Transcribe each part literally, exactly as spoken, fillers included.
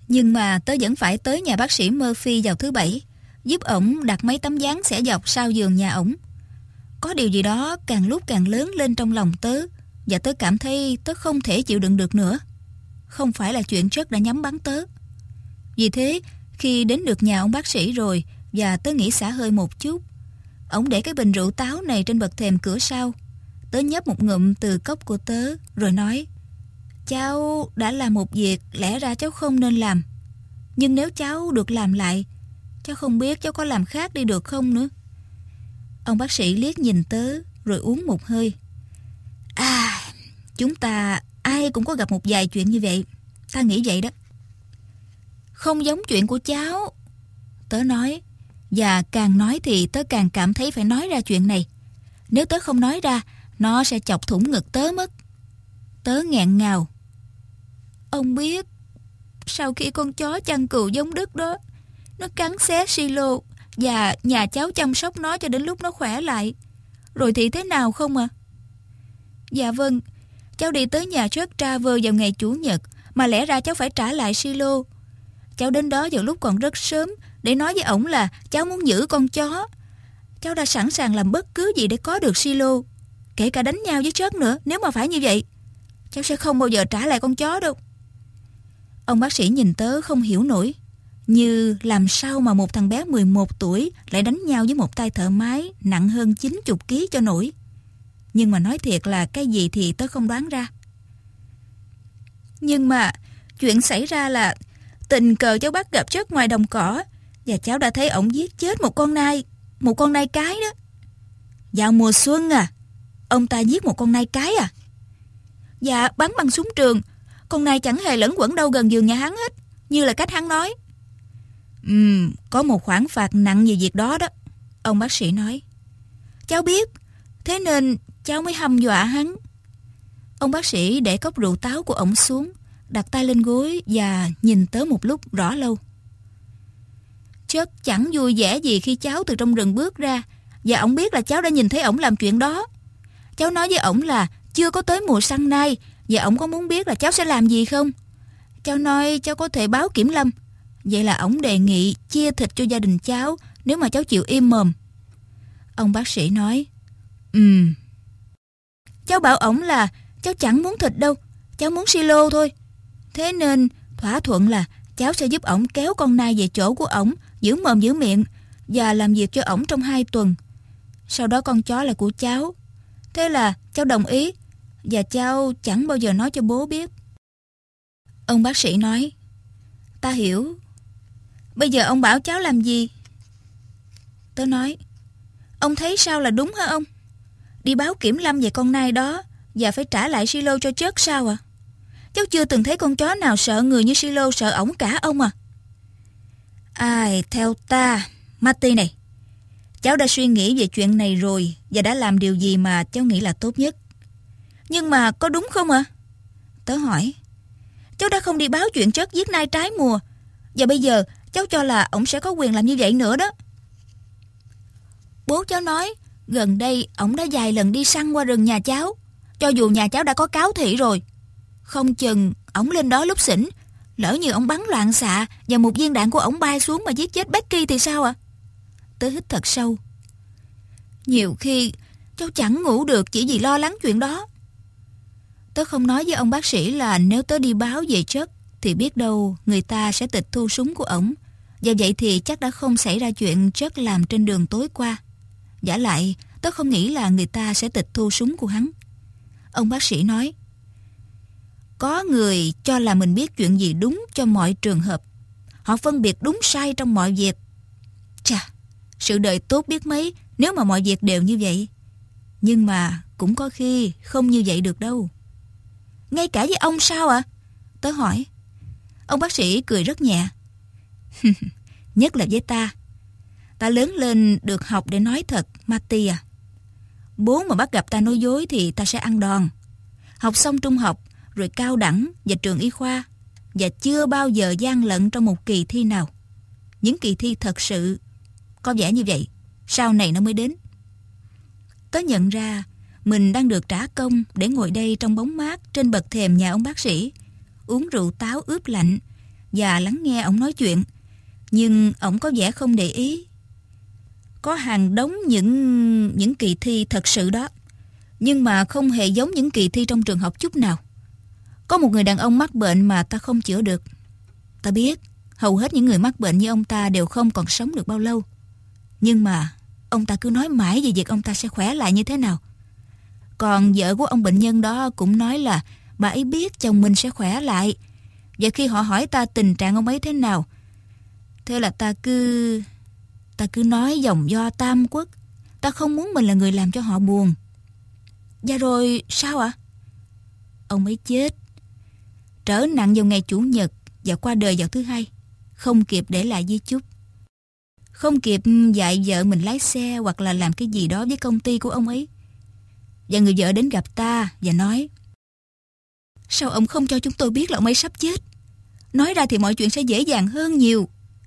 Nhưng mà tớ vẫn phải tới nhà bác sĩ Murphy vào thứ bảy, giúp ổng đặt mấy tấm dáng xẻ dọc sau giường nhà ổng. Có điều gì đó càng lúc càng lớn lên trong lòng tớ, và tớ cảm thấy tớ không thể chịu đựng được nữa. Không phải là chuyện Jack đã nhắm bắn tớ. Vì thế, khi đến được nhà ông bác sĩ rồi và tớ nghĩ xả hơi một chút, ổng để cái bình rượu táo này trên bậc thềm cửa sau. Tớ nhấp một ngụm từ cốc của tớ rồi nói: cháu đã làm một việc lẽ ra cháu không nên làm, nhưng nếu cháu được làm lại, cháu không biết cháu có làm khác đi được không nữa. Ông bác sĩ liếc nhìn tớ rồi uống một hơi. À, chúng ta ai cũng có gặp một vài chuyện như vậy, ta nghĩ vậy đó. Không giống chuyện của cháu, tớ nói. Và càng nói thì tớ càng cảm thấy phải nói ra chuyện này. Nếu tớ không nói ra, nó sẽ chọc thủng ngực tớ mất. Tớ nghẹn ngào. Ông biết, sau khi con chó chăn cừu giống Đức đó, nó cắn xé silo và nhà cháu chăm sóc nó cho đến lúc nó khỏe lại, rồi thì thế nào không à? Dạ vâng, cháu đi tới nhà Jack Traver vào ngày Chủ nhật, mà lẽ ra cháu phải trả lại silo. Cháu đến đó vào lúc còn rất sớm để nói với ổng là cháu muốn giữ con chó. Cháu đã sẵn sàng làm bất cứ gì để có được silo, kể cả đánh nhau với Jack nữa. Nếu mà phải như vậy, cháu sẽ không bao giờ trả lại con chó đâu. Ông bác sĩ nhìn tớ không hiểu nổi, như làm sao mà một thằng bé mười một tuổi lại đánh nhau với một tay thợ máy nặng hơn chín mươi ký cho nổi. Nhưng mà nói thiệt là cái gì thì tớ không đoán ra. Nhưng mà chuyện xảy ra là tình cờ cháu bắt gặp Jack ngoài đồng cỏ, và cháu đã thấy ổng giết chết một con nai, một con nai cái đó. Vào mùa xuân à, ông ta giết một con nai cái à? Dạ, bắn bằng súng trường. Con nai chẳng hề lẫn quẩn đâu gần giường nhà hắn hết, như là cách hắn nói. Ừm, có một khoản phạt nặng về việc đó đó, ông bác sĩ nói. Cháu biết, thế nên cháu mới hăm dọa hắn. Ông bác sĩ để cốc rượu táo của ổng xuống, đặt tay lên gối và nhìn tớ một lúc rõ lâu. Chất chẳng vui vẻ gì khi cháu từ trong rừng bước ra, và ổng biết là cháu đã nhìn thấy ổng làm chuyện đó. Cháu nói với ổng là chưa có tới mùa săn nai, và ổng có muốn biết là cháu sẽ làm gì không. Cháu nói cháu có thể báo kiểm lâm. Vậy là ổng đề nghị chia thịt cho gia đình cháu nếu mà cháu chịu im mồm. Ông bác sĩ nói: Ừm. Cháu bảo ổng là cháu chẳng muốn thịt đâu, cháu muốn silo thôi. Thế nên thỏa thuận là cháu sẽ giúp ổng kéo con nai về chỗ của ổng, giữ mồm giữ miệng, và làm việc cho ổng trong hai tuần. Sau đó con chó là của cháu. Thế là cháu đồng ý, và cháu chẳng bao giờ nói cho bố biết. Ông bác sĩ nói: Ta hiểu. Bây giờ ông bảo cháu làm gì? Tớ nói: Ông thấy sao là đúng hả ông? Đi báo kiểm lâm về con nai đó và phải trả lại silo cho Jack sao à? Cháu chưa từng thấy con chó nào sợ người như silo sợ ổng cả ông à. Ai, theo ta, Marty này, cháu đã suy nghĩ về chuyện này rồi và đã làm điều gì mà cháu nghĩ là tốt nhất. Nhưng mà có đúng không ạ? À? Tớ hỏi. Cháu đã không đi báo chuyện Jack giết nai trái mùa, và bây giờ cháu cho là ổng sẽ có quyền làm như vậy nữa đó. Bố cháu nói gần đây ổng đã vài lần đi săn qua rừng nhà cháu, cho dù nhà cháu đã có cáo thị rồi. Không chừng ổng lên đó lúc xỉn, lỡ như ổng bắn loạn xạ và một viên đạn của ổng bay xuống mà giết chết Becky thì sao ạ? À? Tớ hít thật sâu. Nhiều khi cháu chẳng ngủ được chỉ vì lo lắng chuyện đó. Tớ không nói với ông bác sĩ là nếu tớ đi báo về Jack thì biết đâu người ta sẽ tịch thu súng của ổng, và vậy thì chắc đã không xảy ra chuyện Jack làm trên đường tối qua. Vả lại, tớ không nghĩ là người ta sẽ tịch thu súng của hắn. Ông bác sĩ nói: Có người cho là mình biết chuyện gì đúng cho mọi trường hợp. Họ phân biệt đúng sai trong mọi việc. Chà, sự đời tốt biết mấy nếu mà mọi việc đều như vậy. Nhưng mà cũng có khi không như vậy được đâu. Ngay cả với ông sao ạ? À? Tớ hỏi. Ông bác sĩ cười rất nhẹ. Nhất là với ta. Ta lớn lên được học để nói thật, Marty à. Bố mà bắt gặp ta nói dối thì ta sẽ ăn đòn. Học xong trung học, rồi cao đẳng và trường y khoa, và chưa bao giờ gian lận trong một kỳ thi nào. Những kỳ thi thật sự có vẻ như vậy, sau này nó mới đến. Tớ nhận ra mình đang được trả công để ngồi đây trong bóng mát trên bậc thềm nhà ông bác sĩ, uống rượu táo ướp lạnh và lắng nghe ổng nói chuyện. Nhưng ổng có vẻ không để ý. Có hàng đống những những kỳ thi thật sự đó, nhưng mà không hề giống những kỳ thi trong trường học chút nào. Có một người đàn ông mắc bệnh mà ta không chữa được. Ta biết hầu hết những người mắc bệnh như ông ta đều không còn sống được bao lâu. Nhưng mà ông ta cứ nói mãi về việc ông ta sẽ khỏe lại như thế nào. Còn vợ của ông bệnh nhân đó cũng nói là bà ấy biết chồng mình sẽ khỏe lại. Và khi họ hỏi ta tình trạng ông ấy thế nào, thế là ta cứ... Ta cứ nói dòng do tam quốc. Ta không muốn mình là người làm cho họ buồn. Và rồi sao ạ? Ông ấy chết, trở nặng vào ngày Chủ nhật và qua đời vào thứ Hai, không kịp để lại di chúc, không kịp dạy vợ mình lái xe hoặc là làm cái gì đó với công ty của ông ấy. Và người vợ đến gặp ta và nói: sao ông không cho chúng tôi biết là ông ấy sắp chết? Nói ra thì mọi chuyện sẽ dễ dàng hơn nhiều.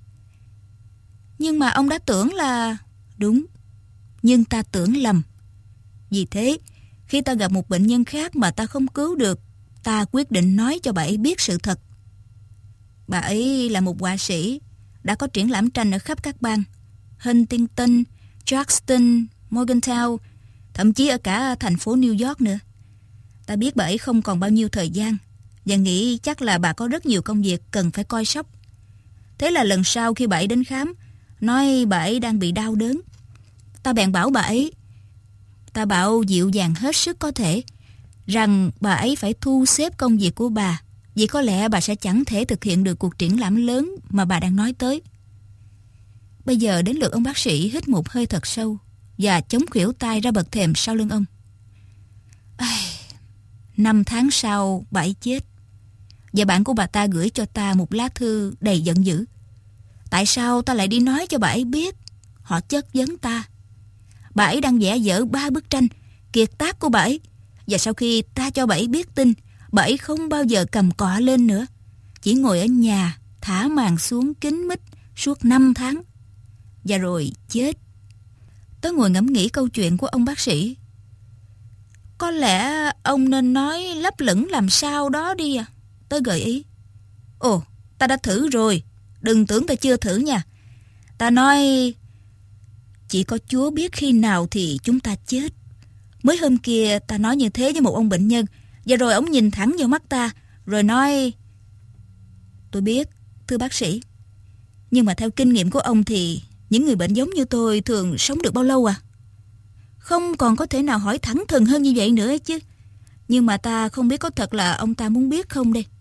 Nhưng mà ông đã tưởng là... Đúng, nhưng ta tưởng lầm. Vì thế, khi ta gặp một bệnh nhân khác mà ta không cứu được, ta quyết định nói cho bà ấy biết sự thật. Bà ấy là một họa sĩ, đã có triển lãm tranh ở khắp các bang Huntington, Charleston, Morgantown, thậm chí ở cả thành phố New York nữa. Ta biết bà ấy không còn bao nhiêu thời gian và nghĩ chắc là bà có rất nhiều công việc cần phải coi sóc. Thế là lần sau khi bà ấy đến khám, nói bà ấy đang bị đau đớn, ta bèn bảo bà ấy, ta bảo dịu dàng hết sức có thể, rằng bà ấy phải thu xếp công việc của bà, vì có lẽ bà sẽ chẳng thể thực hiện được cuộc triển lãm lớn mà bà đang nói tới. Bây giờ đến lượt ông bác sĩ hít một hơi thật sâu và chống khuỷu tay ra bậc thềm sau lưng ông. Ai... Năm tháng sau bà ấy chết, và bạn của bà ta gửi cho ta một lá thư đầy giận dữ. Tại sao ta lại đi nói cho bà ấy biết? Họ chất vấn ta. Bà ấy đang vẽ dở ba bức tranh kiệt tác của bà ấy, và sau khi ta cho bà ấy biết tin, bà ấy không bao giờ cầm cọ lên nữa, chỉ ngồi ở nhà thả màn xuống kín mít suốt năm tháng, và rồi chết. Tớ ngồi ngẫm nghĩ câu chuyện của ông bác sĩ. Có lẽ ông nên nói lấp lửng làm sao đó đi à? Tớ gợi ý. Ồ, ta đã thử rồi, đừng tưởng ta chưa thử nha. Ta nói chỉ có Chúa biết khi nào thì chúng ta chết. Mới hôm kia ta nói như thế với một ông bệnh nhân, và rồi ông nhìn thẳng vào mắt ta rồi nói: tôi biết, thưa bác sĩ, nhưng mà theo kinh nghiệm của ông thì những người bệnh giống như tôi thường sống được bao lâu à? Không còn có thể nào hỏi thẳng thừng hơn như vậy nữa chứ. Nhưng mà ta không biết có thật là ông ta muốn biết không đây.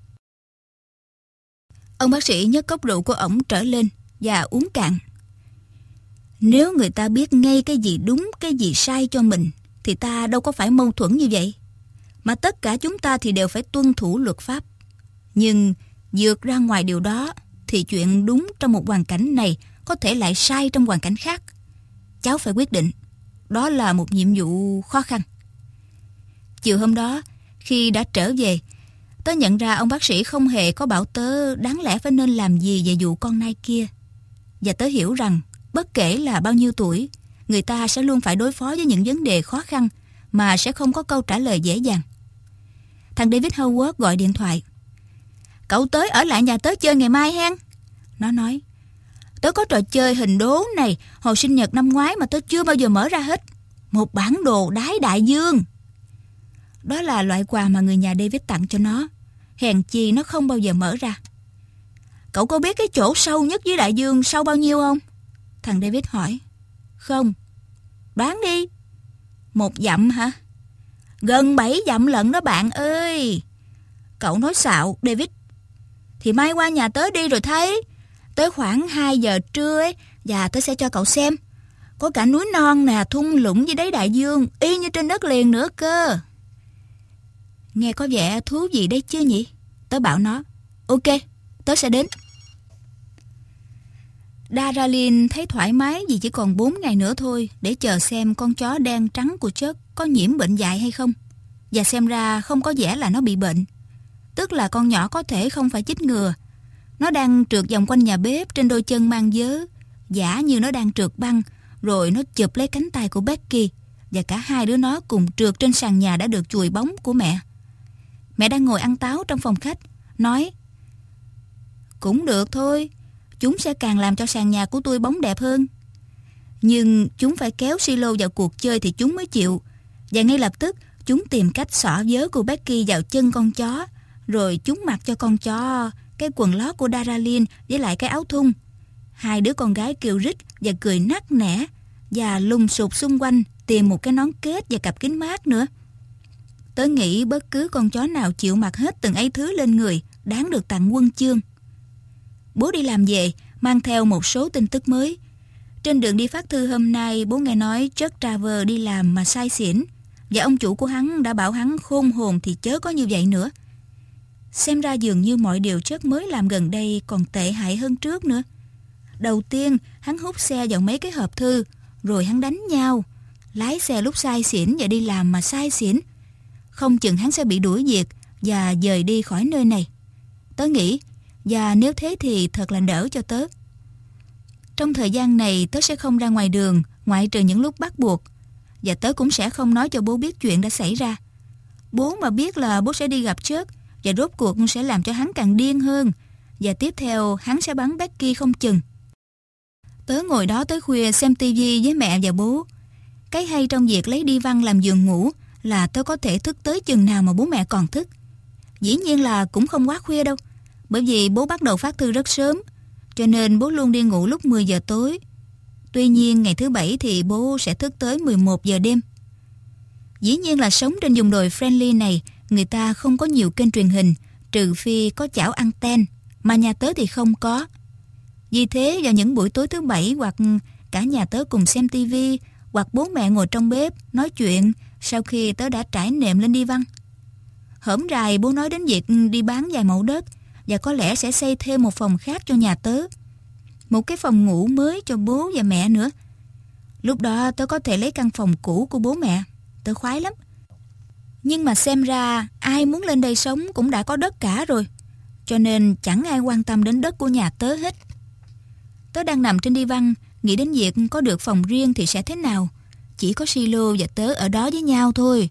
Ông bác sĩ nhấc cốc rượu của ổng trở lên và uống cạn. Nếu người ta biết ngay cái gì đúng, cái gì sai cho mình, thì ta đâu có phải mâu thuẫn như vậy. Mà tất cả chúng ta thì đều phải tuân thủ luật pháp. Nhưng vượt ra ngoài điều đó, thì chuyện đúng trong một hoàn cảnh này có thể lại sai trong hoàn cảnh khác. Cháu phải quyết định. Đó là một nhiệm vụ khó khăn. Chiều hôm đó, khi đã trở về, tớ nhận ra ông bác sĩ không hề có bảo tớ đáng lẽ phải nên làm gì về vụ con nai kia. Và tớ hiểu rằng, bất kể là bao nhiêu tuổi, người ta sẽ luôn phải đối phó với những vấn đề khó khăn mà sẽ không có câu trả lời dễ dàng. Thằng David Howard gọi điện thoại. Cậu tới ở lại nhà tớ chơi ngày mai hen. Nó nói, tớ có trò chơi hình đố này hồi sinh nhật năm ngoái mà tớ chưa bao giờ mở ra hết. Một bản đồ đáy đại dương. Đó là loại quà mà người nhà David tặng cho nó. Hèn chi nó không bao giờ mở ra. Cậu có biết cái chỗ sâu nhất dưới đại dương sâu bao nhiêu không? Thằng David hỏi. Không. Đoán đi. Một dặm hả? Gần bảy dặm lận đó bạn ơi. Cậu nói xạo, David. Thì mai qua nhà tớ đi rồi thấy. Tới khoảng hai giờ trưa ấy, và tớ sẽ cho cậu xem. Có cả núi non nè, thung lũng dưới đáy đại dương, y như trên đất liền nữa cơ. Nghe có vẻ thú vị đấy chứ nhỉ? Tớ bảo nó, ok, tớ sẽ đến. Daralyn thấy thoải mái vì chỉ còn bốn ngày nữa thôi để chờ xem con chó đen trắng của Chuck có nhiễm bệnh dại hay không. Và xem ra không có vẻ là nó bị bệnh. Tức là con nhỏ có thể không phải chích ngừa. Nó đang trượt vòng quanh nhà bếp trên đôi chân mang vớ, giả như nó đang trượt băng, rồi nó chụp lấy cánh tay của Becky, và cả hai đứa nó cùng trượt trên sàn nhà đã được chùi bóng của mẹ. Mẹ đang ngồi ăn táo trong phòng khách, nói, Cũng được thôi, chúng sẽ càng làm cho sàn nhà của tôi bóng đẹp hơn. Nhưng chúng phải kéo Silo vào cuộc chơi thì chúng mới chịu. Và ngay lập tức chúng tìm cách xỏ vớ của Becky vào chân con chó, rồi chúng mặc cho con chó cái quần lót của Daralyn với lại cái áo thun. Hai đứa con gái kêu rít và cười nắc nẻ, và lùng sục xung quanh tìm một cái nón kết và cặp kính mát nữa. Tớ nghĩ bất cứ con chó nào chịu mặc hết từng ấy thứ lên người đáng được tặng huân chương. Bố đi làm về mang theo một số tin tức mới. Trên đường đi phát thư hôm nay, bố nghe nói Chuck Travers đi làm mà say xỉn, và ông chủ của hắn đã bảo hắn khôn hồn thì chớ có như vậy nữa. Xem ra dường như mọi điều Chuck mới làm gần đây còn tệ hại hơn trước nữa. Đầu tiên hắn hút xe vào mấy cái hộp thư, rồi hắn đánh nhau, lái xe lúc say xỉn và đi làm mà say xỉn. Không chừng hắn sẽ bị đuổi việc và dời đi khỏi nơi này. Tớ nghĩ, và nếu thế thì thật là đỡ cho tớ. Trong thời gian này tớ sẽ không ra ngoài đường, ngoại trừ những lúc bắt buộc. Và tớ cũng sẽ không nói cho bố biết chuyện đã xảy ra. Bố mà biết là bố sẽ đi gặp Chuck, và rốt cuộc sẽ làm cho hắn càng điên hơn. Và tiếp theo hắn sẽ bắn Becky không chừng. Tớ ngồi đó tới khuya xem tivi với mẹ và bố. Cái hay trong việc lấy đi văn làm giường ngủ là tớ có thể thức tới chừng nào mà bố mẹ còn thức. Dĩ nhiên là cũng không quá khuya đâu, bởi vì bố bắt đầu phát thư rất sớm, cho nên bố luôn đi ngủ lúc mười giờ tối. Tuy nhiên ngày thứ bảy thì bố sẽ thức tới mười một giờ đêm. Dĩ nhiên là sống trên vùng đồi Friendly này, người ta không có nhiều kênh truyền hình, trừ phi có chảo anten, mà nhà tớ thì không có. Vì thế vào những buổi tối thứ bảy, hoặc cả nhà tớ cùng xem tivi, hoặc bố mẹ ngồi trong bếp nói chuyện sau khi tớ đã trải nệm lên đi văn. Hổm rày bố nói đến việc đi bán vài mẫu đất, và có lẽ sẽ xây thêm một phòng khác cho nhà tớ, một cái phòng ngủ mới cho bố và mẹ nữa. Lúc đó tớ có thể lấy căn phòng cũ của bố mẹ, tớ khoái lắm. Nhưng mà xem ra ai muốn lên đây sống cũng đã có đất cả rồi, cho nên chẳng ai quan tâm đến đất của nhà tớ hết. Tớ đang nằm trên đi văn, nghĩ đến việc có được phòng riêng thì sẽ thế nào. Chỉ có Silo và tớ ở đó với nhau thôi.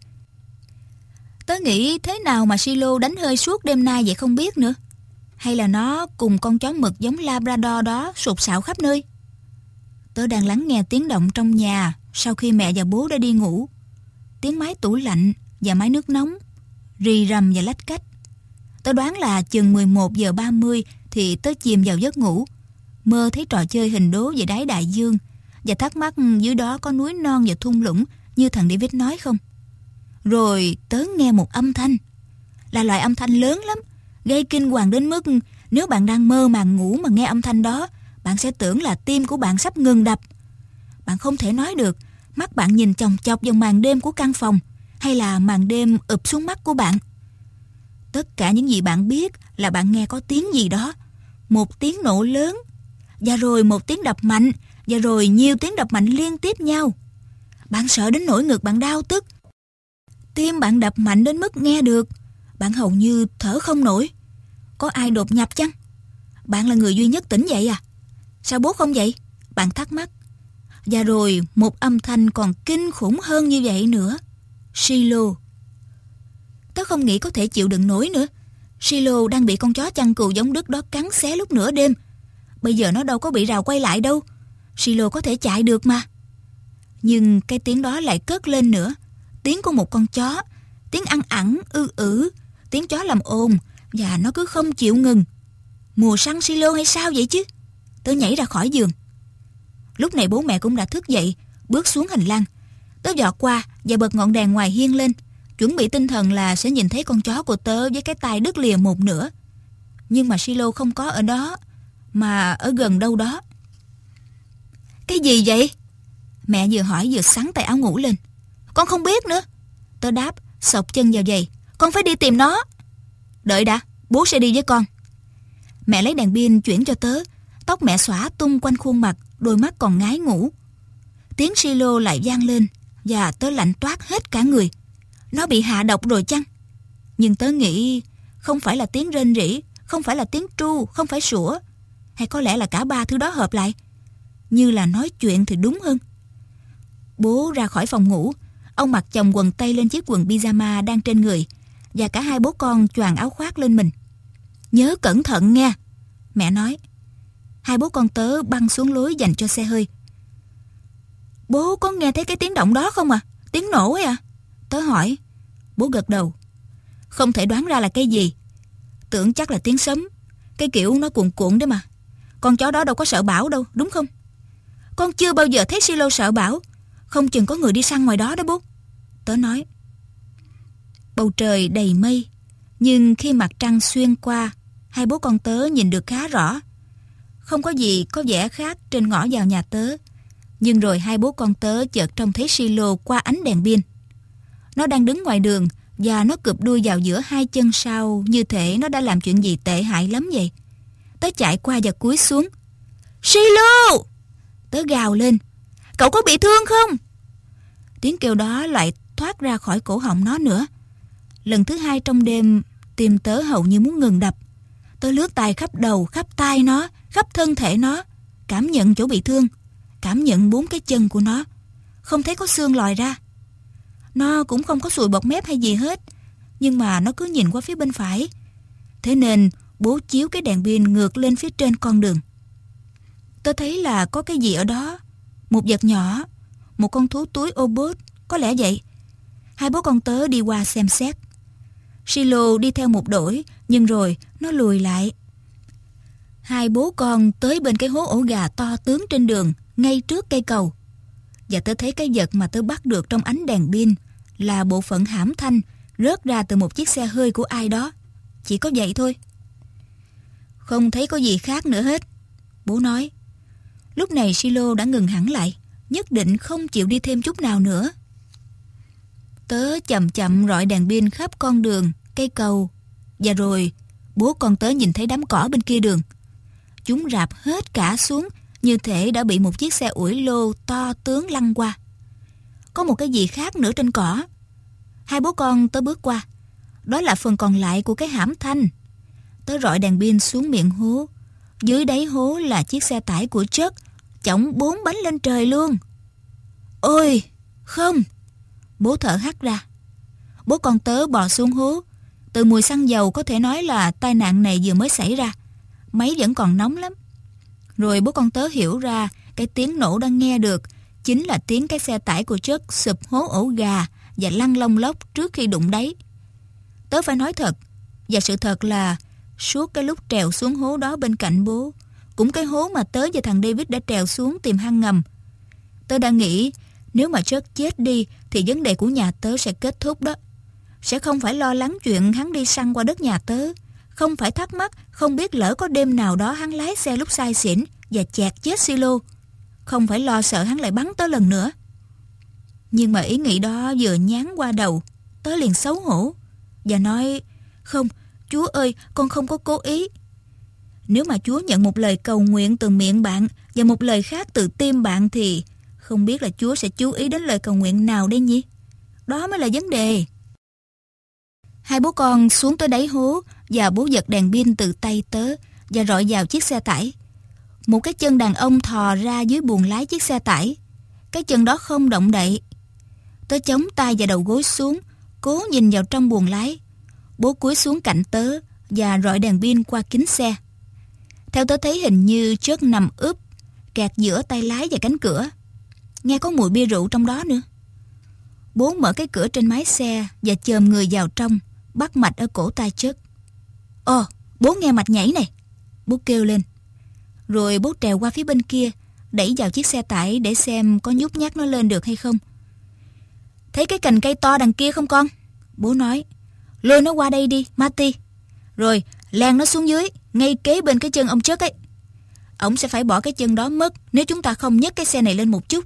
Tớ nghĩ thế nào mà Silo đánh hơi suốt đêm nay vậy không biết nữa. Hay là nó cùng con chó mực giống Labrador đó sụt sạo khắp nơi. Tớ đang lắng nghe tiếng động trong nhà sau khi mẹ và bố đã đi ngủ. Tiếng máy tủ lạnh và máy nước nóng, rì rầm và lách cách. Tớ đoán là chừng mười một giờ ba mươi thì tớ chìm vào giấc ngủ, mơ thấy trò chơi hình đố về đáy đại dương, và thắc mắc dưới đó có núi non và thung lũng như thằng David nói không. Rồi tớ nghe một âm thanh, là loại âm thanh lớn lắm, gây kinh hoàng đến mức nếu bạn đang mơ màng ngủ mà nghe âm thanh đó, bạn sẽ tưởng là tim của bạn sắp ngừng đập. Bạn không thể nói được, mắt bạn nhìn chòng chọc vào màn đêm của căn phòng, hay là màn đêm ụp xuống mắt của bạn. Tất cả những gì bạn biết là bạn nghe có tiếng gì đó, một tiếng nổ lớn, và rồi một tiếng đập mạnh, và rồi nhiều tiếng đập mạnh liên tiếp nhau. Bạn sợ đến nỗi ngực bạn đau tức. Tim bạn đập mạnh đến mức nghe được, bạn hầu như thở không nổi. Có ai đột nhập chăng? Bạn là người duy nhất tỉnh dậy à? Sao bố không vậy? Bạn thắc mắc. Và rồi một âm thanh còn kinh khủng hơn như vậy nữa. Silo. Tớ không nghĩ có thể chịu đựng nổi nữa. Silo đang bị con chó chăn cừu giống Đức đó cắn xé lúc nửa đêm. Bây giờ nó đâu có bị rào quay lại đâu. Silo có thể chạy được mà. Nhưng cái tiếng đó lại cất lên nữa. Tiếng của một con chó. Tiếng ăn ẳng, ư ử. Tiếng chó làm ồn. Và nó cứ không chịu ngừng. Mùa săn Silo hay sao vậy chứ? Tớ nhảy ra khỏi giường. Lúc này bố mẹ cũng đã thức dậy, bước xuống hành lang. Tớ dọt qua và bật ngọn đèn ngoài hiên lên, chuẩn bị tinh thần là sẽ nhìn thấy con chó của tớ với cái tai đứt lìa một nửa. Nhưng mà Silo không có ở đó, mà ở gần đâu đó. Cái gì vậy? Mẹ vừa hỏi vừa xắn tay áo ngủ lên. Con không biết nữa. Tớ đáp, sộc chân vào giày. Con phải đi tìm nó. Đợi đã, bố sẽ đi với con. Mẹ lấy đèn pin chuyển cho tớ. Tóc mẹ xõa tung quanh khuôn mặt, đôi mắt còn ngái ngủ. Tiếng Silo lại vang lên, và tớ lạnh toát hết cả người. Nó bị hạ độc rồi chăng? Nhưng tớ nghĩ không phải là tiếng rên rỉ, không phải là tiếng tru, không phải sủa, hay có lẽ là cả ba thứ đó hợp lại. Như là nói chuyện thì đúng hơn. Bố ra khỏi phòng ngủ. Ông mặc chồng quần tây lên chiếc quần pyjama đang trên người, và cả hai bố con choàng áo khoác lên mình. Nhớ cẩn thận nghe. Mẹ nói. Hai bố con tớ băng xuống lối dành cho xe hơi. Bố có nghe thấy cái tiếng động đó không à? Tiếng nổ ấy à? Tớ hỏi. Bố gật đầu. Không thể đoán ra là cái gì. Tưởng chắc là tiếng sấm. Cái kiểu nó cuồn cuộn đấy mà. Con chó đó đâu có sợ bão đâu, đúng không? Con chưa bao giờ thấy Silo sợ bão. Không chừng có người đi săn ngoài đó đó bố. Tớ nói. Bầu trời đầy mây, nhưng khi mặt trăng xuyên qua, hai bố con tớ nhìn được khá rõ. Không có gì có vẻ khác trên ngõ vào nhà tớ. Nhưng rồi hai bố con tớ chợt trông thấy Silo qua ánh đèn pin. Nó đang đứng ngoài đường và nó cụp đuôi vào giữa hai chân sau, như thể nó đã làm chuyện gì tệ hại lắm vậy. Tớ chạy qua và cúi xuống. Silo! Tớ gào lên. Cậu có bị thương không? Tiếng kêu đó lại thoát ra khỏi cổ họng nó nữa. Lần thứ hai trong đêm, tim tớ hầu như muốn ngừng đập. Tớ lướt tay khắp đầu, khắp tai nó, khắp thân thể nó, cảm nhận chỗ bị thương, cảm nhận bốn cái chân của nó. Không thấy có xương lòi ra. Nó cũng không có sùi bọt mép hay gì hết, nhưng mà nó cứ nhìn qua phía bên phải. Thế nên bố chiếu cái đèn pin ngược lên phía trên con đường. Tớ thấy là có cái gì ở đó. Một vật nhỏ, một con thú túi ô bốt, có lẽ vậy. Hai bố con tớ đi qua xem xét. Silo đi theo một đỗi, nhưng rồi nó lùi lại. Hai bố con tới bên cái hố ổ gà to tướng trên đường, ngay trước cây cầu. Và tớ thấy cái vật mà tớ bắt được trong ánh đèn pin là bộ phận hãm thanh rớt ra từ một chiếc xe hơi của ai đó. Chỉ có vậy thôi. Không thấy có gì khác nữa hết, bố nói. Lúc này Silo đã ngừng hẳn lại, nhất định không chịu đi thêm chút nào nữa. Tớ chậm chậm rọi đèn pin khắp con đường, cây cầu. Và rồi bố con tớ nhìn thấy đám cỏ bên kia đường. Chúng rạp hết cả xuống, như thể đã bị một chiếc xe ủi lô to tướng lăn qua. Có một cái gì khác nữa trên cỏ. Hai bố con tớ bước qua. Đó là phần còn lại của cái hãm thanh. Tớ rọi đèn pin xuống miệng hố. Dưới đáy hố là chiếc xe tải của Chuck, chổng bốn bánh lên trời luôn. Ôi, không! Bố thở hắt ra. Bố con tớ bò xuống hố. Từ mùi xăng dầu có thể nói là tai nạn này vừa mới xảy ra. Máy vẫn còn nóng lắm. Rồi bố con tớ hiểu ra cái tiếng nổ đang nghe được chính là tiếng cái xe tải của Chuck sụp hố ổ gà và lăn lông lốc trước khi đụng đáy. Tớ phải nói thật, và sự thật là suốt cái lúc trèo xuống hố đó bên cạnh bố, cũng cái hố mà tớ và thằng David đã trèo xuống tìm hang ngầm, tớ đã nghĩ nếu mà Chuck chết đi thì vấn đề của nhà tớ sẽ kết thúc đó. Sẽ không phải lo lắng chuyện hắn đi săn qua đất nhà tớ, không phải thắc mắc không biết lỡ có đêm nào đó hắn lái xe lúc say xỉn và chẹt chết Silo, không phải lo sợ hắn lại bắn tớ lần nữa. Nhưng mà ý nghĩ đó vừa nhán qua đầu, tớ liền xấu hổ và nói: Không, Chúa ơi, con không có cố ý. Nếu mà Chúa nhận một lời cầu nguyện từ miệng bạn và một lời khác từ tim bạn thì không biết là Chúa sẽ chú ý đến lời cầu nguyện nào đây nhỉ? Đó mới là vấn đề. Hai bố con xuống tới đáy hố và bố giật đèn pin từ tay tớ và rọi vào chiếc xe tải. Một cái chân đàn ông thò ra dưới buồng lái chiếc xe tải. Cái chân đó không động đậy. Tớ chống tay và đầu gối xuống, cố nhìn vào trong buồng lái. Bố cúi xuống cạnh tớ và rọi đèn pin qua kính xe. Theo tớ thấy hình như Chuck nằm úp, kẹt giữa tay lái và cánh cửa. Nghe có mùi bia rượu trong đó nữa. Bố mở cái cửa trên mái xe và chồm người vào trong, bắt mạch ở cổ tay Chuck. Ồ, bố nghe mạch nhảy này, bố kêu lên. Rồi bố trèo qua phía bên kia, đẩy vào chiếc xe tải để xem có nhúc nhát nó lên được hay không. Thấy cái cành cây to đằng kia không con? Bố nói. Lôi nó qua đây đi, Marty. Rồi len nó xuống dưới, ngay kế bên cái chân ông Chuck ấy. Ông sẽ phải bỏ cái chân đó mất nếu chúng ta không nhấc cái xe này lên một chút.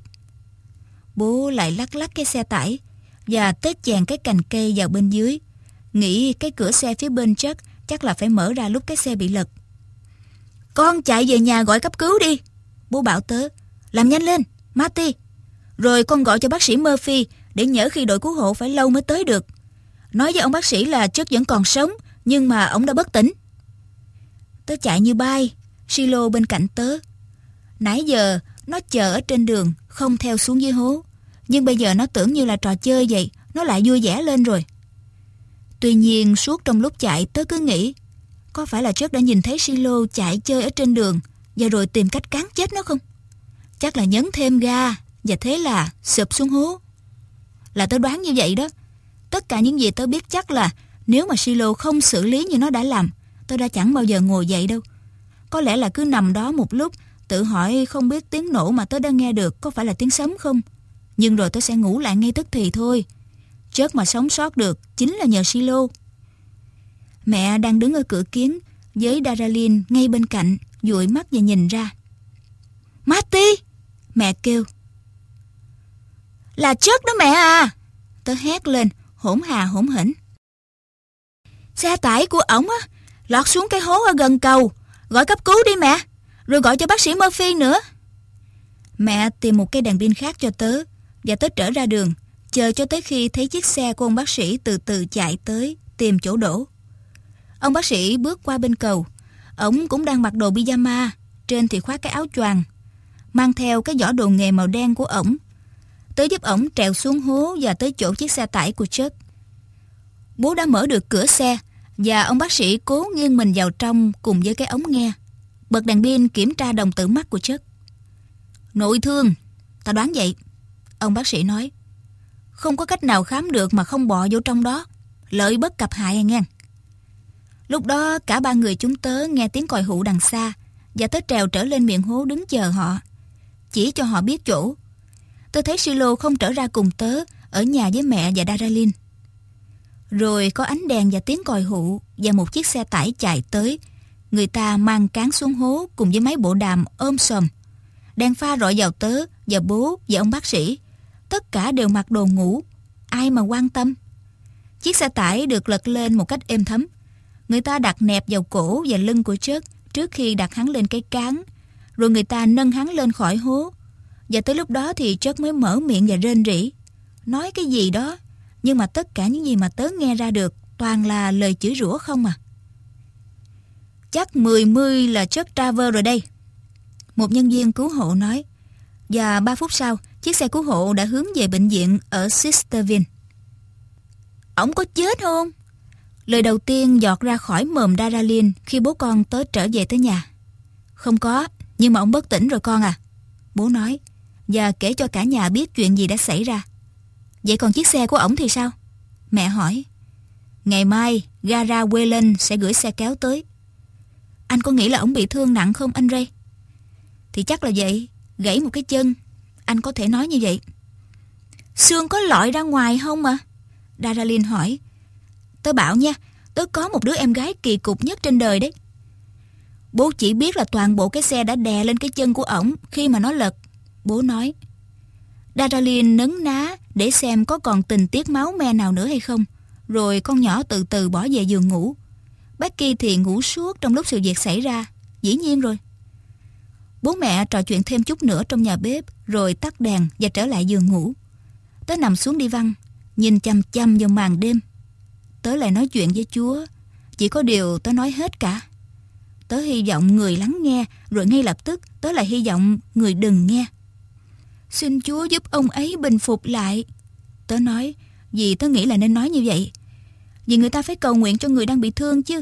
Bố lại lắc lắc cái xe tải và tết chèn cái cành cây vào bên dưới, nghĩ cái cửa xe phía bên Chuck chắc là phải mở ra lúc cái xe bị lật. Con chạy về nhà gọi cấp cứu đi, bố bảo tớ. Làm nhanh lên, Marty. Rồi con gọi cho bác sĩ Murphy để nhỡ khi đội cứu hộ phải lâu mới tới được. Nói với ông bác sĩ là Chuck vẫn còn sống, nhưng mà ông đã bất tỉnh. Tớ chạy như bay, Silo bên cạnh tớ. Nãy giờ nó chờ ở trên đường, không theo xuống dưới hố. Nhưng bây giờ nó tưởng như là trò chơi vậy, nó lại vui vẻ lên rồi. Tuy nhiên suốt trong lúc chạy tớ cứ nghĩ, Có phải là Chuck đã nhìn thấy Silo chạy chơi ở trên đường và rồi tìm cách cán chết nó không? Chắc là nhấn thêm ga và thế là sụp xuống hố. Là tớ đoán như vậy đó. Tất cả những gì tớ biết chắc là nếu mà Silo không xử lý như nó đã làm, tớ đã chẳng bao giờ ngồi dậy đâu. Có lẽ là cứ nằm đó một lúc, tự hỏi không biết tiếng nổ mà tớ đã nghe được có phải là tiếng sấm không. Nhưng rồi tớ sẽ ngủ lại ngay tức thì thôi. Chuck mà sống sót được chính là nhờ Silo. Mẹ đang đứng ở cửa kiến với Daralyn ngay bên cạnh, dụi mắt và nhìn ra. Marty! Mẹ kêu. Là Chuck đó mẹ à! Tớ hét lên, hỗn hà hỗn hỉnh. Xe tải của ổng á, lọt xuống cái hố ở gần cầu. Gọi cấp cứu đi mẹ, rồi gọi cho bác sĩ Murphy nữa. Mẹ tìm một cây đèn pin khác cho tớ, và tớ trở ra đường, chờ cho tới khi thấy chiếc xe của ông bác sĩ từ từ chạy tới, tìm chỗ đổ. Ông bác sĩ bước qua bên cầu. Ổng cũng đang mặc đồ pyjama, trên thì khoác cái áo choàng, mang theo cái giỏ đồ nghề màu đen của ổng. Tớ giúp ổng trèo xuống hố và tới chỗ chiếc xe tải của Chuck. Bố đã mở được cửa xe và ông bác sĩ cố nghiêng mình vào trong cùng với cái ống nghe. Bật đèn pin kiểm tra đồng tử mắt của Chuck. Nội thương, ta đoán vậy. Ông bác sĩ nói. Không có cách nào khám được mà không bò vô trong đó. Lợi bất cập hại nghe. Lúc đó cả ba người chúng tớ nghe tiếng còi hụ đằng xa, và tớ trèo trở lên miệng hố đứng chờ họ, chỉ cho họ biết chỗ. Tớ thấy Silo không trở ra cùng tớ, ở nhà với mẹ và Daralyn. Rồi có ánh đèn và tiếng còi hụ và một chiếc xe tải chạy tới. Người ta mang cán xuống hố cùng với máy bộ đàm ôm xòm. Đèn pha rọi vào tớ và bố và ông bác sĩ. Tất cả đều mặc đồ ngủ. Ai mà quan tâm. Chiếc xe tải được lật lên một cách êm thấm. Người ta đặt nẹp vào cổ và lưng của Chuck trước khi đặt hắn lên cái cán. Rồi người ta nâng hắn lên khỏi hố. Và tới lúc đó thì Chuck mới mở miệng và rên rỉ. Nói cái gì đó. Nhưng mà tất cả những gì mà tớ nghe ra được toàn là lời chửi rủa không à. Chắc mười mươi là Chuck Travers rồi đây, một nhân viên cứu hộ nói. Và ba phút sau, chiếc xe cứu hộ đã hướng về bệnh viện ở Sisterville. Ổng có chết không? Lời đầu tiên giọt ra khỏi mồm Daralyn khi bố con tớ trở về tới nhà. Không có, nhưng mà ổng bất tỉnh rồi con à, bố nói, và kể cho cả nhà biết chuyện gì đã xảy ra. Vậy còn chiếc xe của ổng thì sao? Mẹ hỏi. Ngày mai gara Wayland sẽ gửi xe kéo tới. Anh có nghĩ là ổng bị thương nặng không anh Ray? Thì chắc là vậy, gãy một cái chân. Anh có thể nói như vậy. Xương có lọi ra ngoài không à? Daralyn hỏi. Tớ bảo nha, tớ có một đứa em gái kỳ cục nhất trên đời đấy. Bố chỉ biết là toàn bộ cái xe đã đè lên cái chân của ổng khi mà nó lật, bố nói. Daralyn nấn ná để xem có còn tình tiết máu me nào nữa hay không. Rồi con nhỏ từ từ bỏ về giường ngủ. Becky thì ngủ suốt trong lúc sự việc xảy ra. Dĩ nhiên rồi. Bố mẹ trò chuyện thêm chút nữa trong nhà bếp, rồi tắt đèn và trở lại giường ngủ. Tớ nằm xuống đi văn, nhìn chăm chăm vào màn đêm. Tớ lại nói chuyện với Chúa. Chỉ có điều tớ nói hết cả. Tớ hy vọng người lắng nghe, rồi ngay lập tức tớ lại hy vọng người đừng nghe. Xin Chúa giúp ông ấy bình phục lại, tớ nói, vì tớ nghĩ là nên nói như vậy. Vì người ta phải cầu nguyện cho người đang bị thương chứ.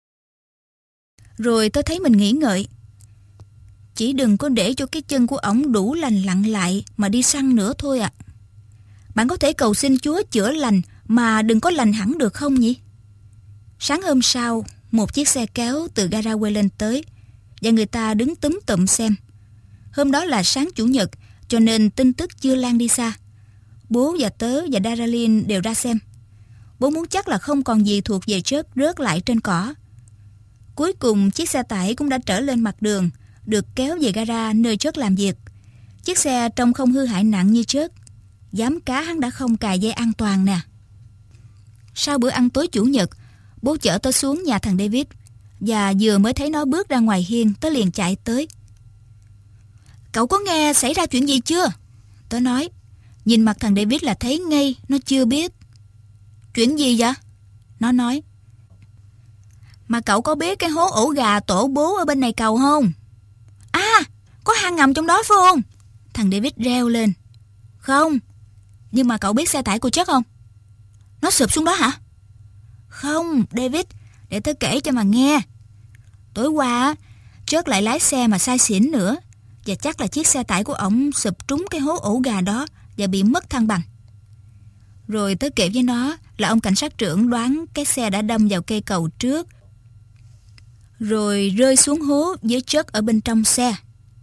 Rồi tớ thấy mình nghĩ ngợi. Chỉ đừng có để cho cái chân của ổng đủ lành lặn lại mà đi săn nữa thôi ạ. À. Bạn có thể cầu xin Chúa chữa lành mà đừng có lành hẳn được không nhỉ? Sáng hôm sau, một chiếc xe kéo từ gara Wayland tới, và người ta đứng túm tụm xem. Hôm đó là sáng Chủ nhật, cho nên tin tức chưa lan đi xa. Bố và tớ và Daralyn đều ra xem. Bố muốn chắc là không còn gì thuộc về Chuck rớt lại trên cỏ. Cuối cùng chiếc xe tải cũng đã trở lên mặt đường, được kéo về gara nơi Chuck làm việc. Chiếc xe trông không hư hại nặng như Chuck. Dám cá hắn đã không cài dây an toàn nè. Sau bữa ăn tối Chủ nhật, bố chở tớ xuống nhà thằng David, và vừa mới thấy nó bước ra ngoài hiên, tớ liền chạy tới. Cậu có nghe xảy ra chuyện gì chưa? Tớ nói. Nhìn mặt thằng David là thấy ngay nó chưa biết. Chuyện gì vậy? Nó nói. Mà cậu có biết cái hố ổ gà tổ bố ở bên này cầu không? À, có hang ngầm trong đó phải không? Thằng David reo lên. Không. Nhưng mà cậu biết xe tải của Chuck không? Nó sụp xuống đó hả? Không, David, để tớ kể cho mà nghe. Tối qua Chuck lại lái xe mà say xỉn nữa, và chắc là chiếc xe tải của ổng sụp trúng cái hố ổ gà đó và bị mất thăng bằng. Rồi tớ kể với nó là ông cảnh sát trưởng đoán cái xe đã đâm vào cây cầu trước, rồi rơi xuống hố với Chuck ở bên trong xe.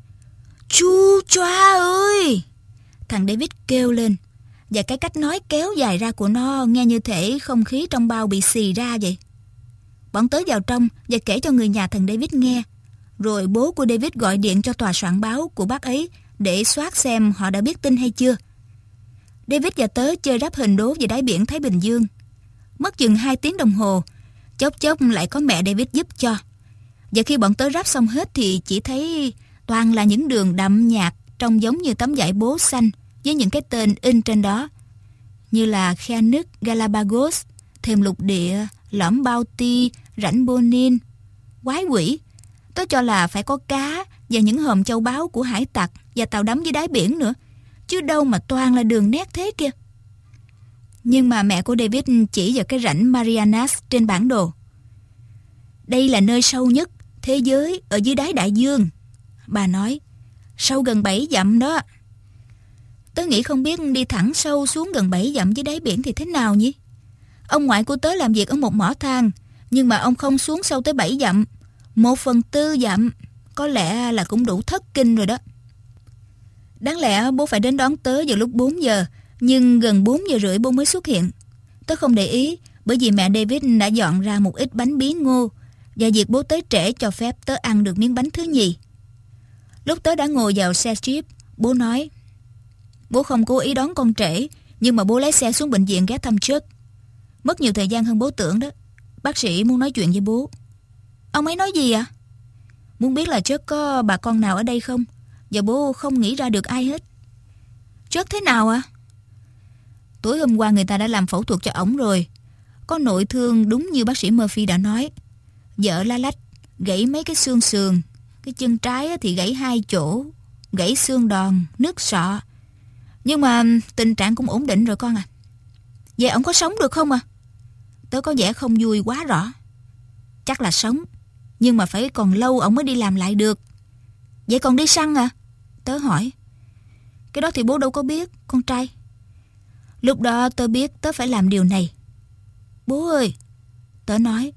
Chu choa ơi! Thằng David kêu lên, và cái cách nói kéo dài ra của nó nghe như thể không khí trong bao bị xì ra vậy. Bọn tớ vào trong và kể cho người nhà thằng David nghe. Rồi bố của David gọi điện cho tòa soạn báo của bác ấy để soát xem họ đã biết tin hay chưa. David và tớ chơi ráp hình đố về đáy biển Thái Bình Dương. Mất chừng hai tiếng đồng hồ, chốc chốc lại có mẹ David giúp cho. Và khi bọn tớ ráp xong hết thì chỉ thấy toàn là những đường đậm nhạt trông giống như tấm vải bố xanh với những cái tên in trên đó, như là khe nứt Galapagos, thềm lục địa, lõm Bounty, rãnh Bonin. Quái quỷ, tớ cho là phải có cá và những hòm châu báu của hải tặc và tàu đắm dưới đáy biển nữa, chứ đâu mà toàn là đường nét thế kia. Nhưng mà mẹ của David chỉ vào cái rãnh Marianas trên bản đồ. Đây là nơi sâu nhất thế giới ở dưới đáy đại dương, bà nói. Sâu gần bảy dặm đó. Tớ nghĩ không biết đi thẳng sâu xuống gần bảy dặm dưới đáy biển thì thế nào nhỉ? Ông ngoại của tớ làm việc ở một mỏ than, nhưng mà ông không xuống sâu tới bảy dặm. Một phần tư dặm, có lẽ là cũng đủ thất kinh rồi đó. Đáng lẽ bố phải đến đón tớ vào lúc bốn giờ, nhưng gần bốn giờ rưỡi bố mới xuất hiện. Tớ không để ý, bởi vì mẹ David đã dọn ra một ít bánh bí ngô, và việc bố tới trễ cho phép tớ ăn được miếng bánh thứ nhì. Lúc tớ đã ngồi vào xe Jeep, bố nói: Bố không cố ý đón con trễ, nhưng mà bố lái xe xuống bệnh viện ghé thăm Chuck. Mất nhiều thời gian hơn bố tưởng đó. Bác sĩ muốn nói chuyện với bố. Ông ấy nói gì ạ? À? Muốn biết là Chuck có bà con nào ở đây không, và bố không nghĩ ra được ai hết. Chuck thế nào ạ? À? Tối hôm qua người ta đã làm phẫu thuật cho ổng rồi. Có nội thương đúng như bác sĩ Murphy đã nói. Vợ lá lách, gãy mấy cái xương sườn. Cái chân trái thì gãy hai chỗ, gãy xương đòn, nứt sọ. Nhưng mà tình trạng cũng ổn định rồi con à. Vậy ổng có sống được không à? Tớ có vẻ không vui quá rõ. Chắc là sống, nhưng mà phải còn lâu ổng mới đi làm lại được. Vậy còn đi săn à? Tớ hỏi. Cái đó thì bố đâu có biết, con trai. Lúc đó tớ biết tớ phải làm điều này. Bố ơi, tớ nói,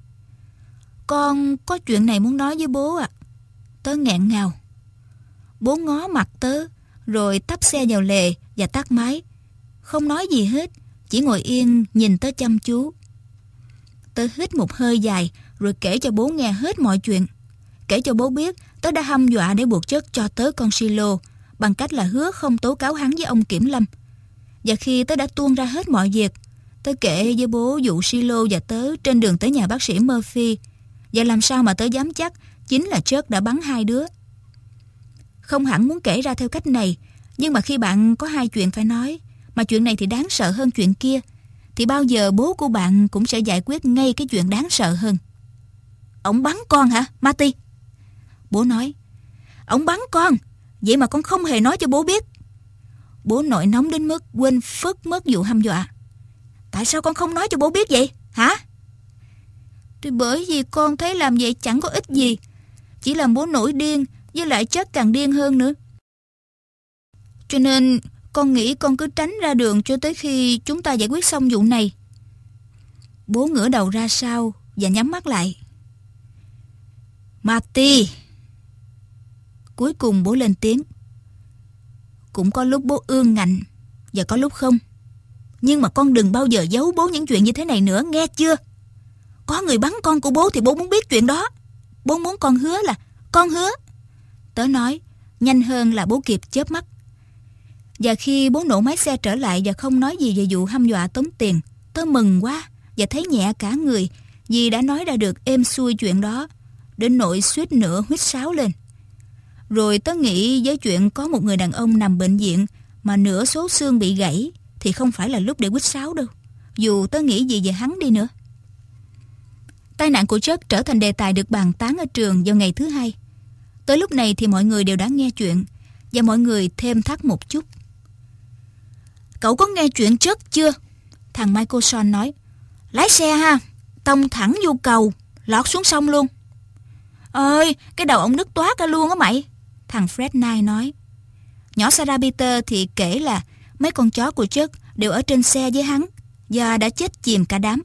con có chuyện này muốn nói với bố ạ. À. Tớ nghẹn ngào. Bố ngó mặt tớ, rồi tấp xe vào lề và tắt máy. Không nói gì hết, chỉ ngồi yên nhìn tớ chăm chú. Tớ hít một hơi dài, rồi kể cho bố nghe hết mọi chuyện. Kể cho bố biết tớ đã hăm dọa để buộc Chuck cho tớ con silo, bằng cách là hứa không tố cáo hắn với ông kiểm lâm. Và khi tớ đã tuôn ra hết mọi việc, tớ kể với bố vụ silo và tớ trên đường tới nhà bác sĩ Murphy. Và làm sao mà tớ dám chắc chính là Chuck đã bắn hai đứa. Không hẳn muốn kể ra theo cách này, nhưng mà khi bạn có hai chuyện phải nói, mà chuyện này thì đáng sợ hơn chuyện kia, thì bao giờ bố của bạn cũng sẽ giải quyết ngay cái chuyện đáng sợ hơn. Ông bắn con hả, Marty? Bố nói. Ông bắn con, vậy mà con không hề nói cho bố biết. Bố nội nóng đến mức quên phức mất vụ hăm dọa. Tại sao con không nói cho bố biết vậy, hả? Thì bởi vì con thấy làm vậy chẳng có ích gì, chỉ làm bố nổi điên, với lại Chuck càng điên hơn nữa. Cho nên con nghĩ con cứ tránh ra đường cho tới khi chúng ta giải quyết xong vụ này. Bố ngửa đầu ra sau và nhắm mắt lại. Marty. Cuối cùng bố lên tiếng. Cũng có lúc bố ương ngạnh, và có lúc không. Nhưng mà con đừng bao giờ giấu bố những chuyện như thế này nữa, nghe chưa? Có người bắn con của bố thì bố muốn biết chuyện đó. Bố muốn con hứa là con hứa. Tớ nói, nhanh hơn là bố kịp chớp mắt. Và khi bố nổ máy xe trở lại và không nói gì về vụ hăm dọa tống tiền, tớ mừng quá và thấy nhẹ cả người vì đã nói ra được êm xuôi chuyện đó, đến nỗi suýt nữa huýt sáo lên. Rồi tớ nghĩ với chuyện có một người đàn ông nằm bệnh viện mà nửa số xương bị gãy thì không phải là lúc để huýt sáo đâu, dù tớ nghĩ gì về hắn đi nữa. Tai nạn của Chuck trở thành đề tài được bàn tán ở trường vào ngày thứ hai. Tới lúc này thì mọi người đều đã nghe chuyện, và mọi người thêm thắt một chút. Cậu có nghe chuyện Chuck chưa? Thằng Michael Son nói. Lái xe ha, tông thẳng vô cầu, lọt xuống sông luôn. Ơi, cái đầu ông nứt toát ra luôn á mày, thằng Fred Knight nói. Nhỏ Sarah Peter thì kể là mấy con chó của Chuck đều ở trên xe với hắn và đã chết chìm cả đám.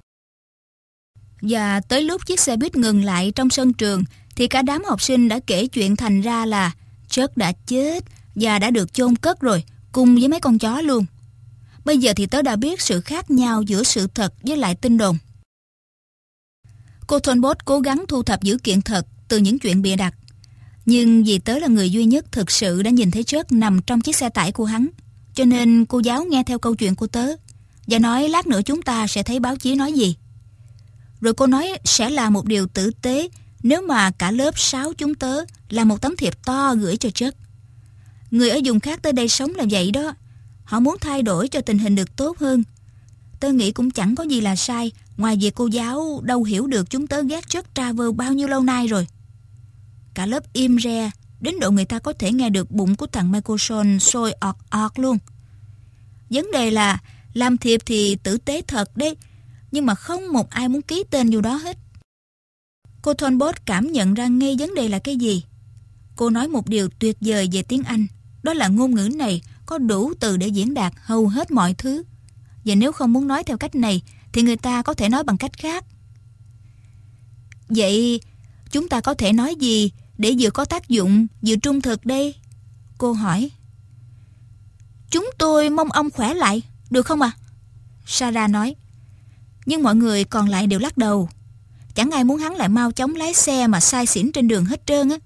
Và tới lúc chiếc xe buýt ngừng lại trong sân trường thì cả đám học sinh đã kể chuyện thành ra là Chuck đã chết và đã được chôn cất rồi, cùng với mấy con chó luôn. Bây giờ thì tớ đã biết sự khác nhau giữa sự thật với lại tin đồn. Cô Talbot cố gắng thu thập dữ kiện thật từ những chuyện bịa đặt. Nhưng vì tớ là người duy nhất thực sự đã nhìn thấy Chuck nằm trong chiếc xe tải của hắn, cho nên cô giáo nghe theo câu chuyện của tớ và nói lát nữa chúng ta sẽ thấy báo chí nói gì. Rồi cô nói sẽ là một điều tử tế nếu mà cả lớp sáu chúng tớ làm một tấm thiệp to gửi cho Chuck. Người ở vùng khác tới đây sống là vậy đó. Họ muốn thay đổi cho tình hình được tốt hơn. Tớ nghĩ cũng chẳng có gì là sai, ngoài việc cô giáo đâu hiểu được chúng tớ ghét Chuck Travers bao nhiêu lâu nay rồi. Cả lớp im re, đến độ người ta có thể nghe được bụng của thằng Michelson sôi ọt ọt luôn. Vấn đề là làm thiệp thì tử tế thật đấy, nhưng mà không một ai muốn ký tên vô đó hết. Cô Talbot cảm nhận ra ngay vấn đề là cái gì. Cô nói một điều tuyệt vời về tiếng Anh, đó là ngôn ngữ này có đủ từ để diễn đạt hầu hết mọi thứ. Và nếu không muốn nói theo cách này thì người ta có thể nói bằng cách khác. Vậy chúng ta có thể nói gì để vừa có tác dụng vừa trung thực đây? Cô hỏi. Chúng tôi mong ông khỏe lại, được không ạ? À? Sarah nói. Nhưng mọi người còn lại đều lắc đầu. Chẳng ai muốn hắn lại mau chóng lái xe mà sai xỉn trên đường hết trơn á.